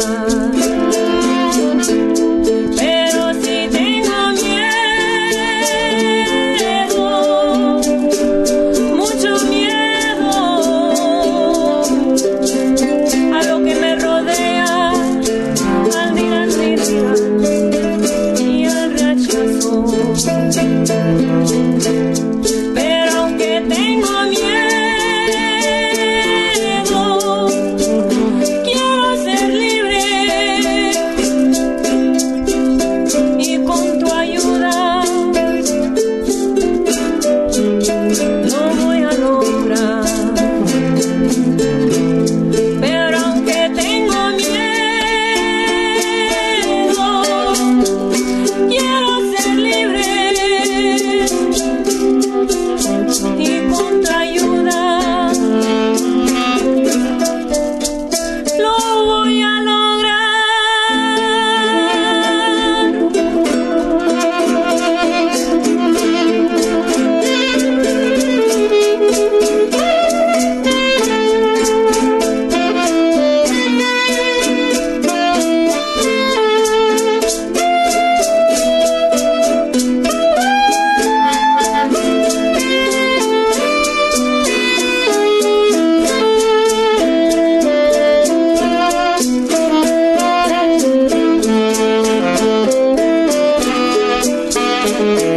Pero si tengo miedo, mucho miedo, a lo que me rodea, al dirán, dirán y al rechazo. Pero aunque tengo miedo, quiero ser libre, y con tu ayuda lo voy a lograr. Pero aunque tengo miedo, quiero ser libre, y con tu ayuda lo voy a lograr. Thank you.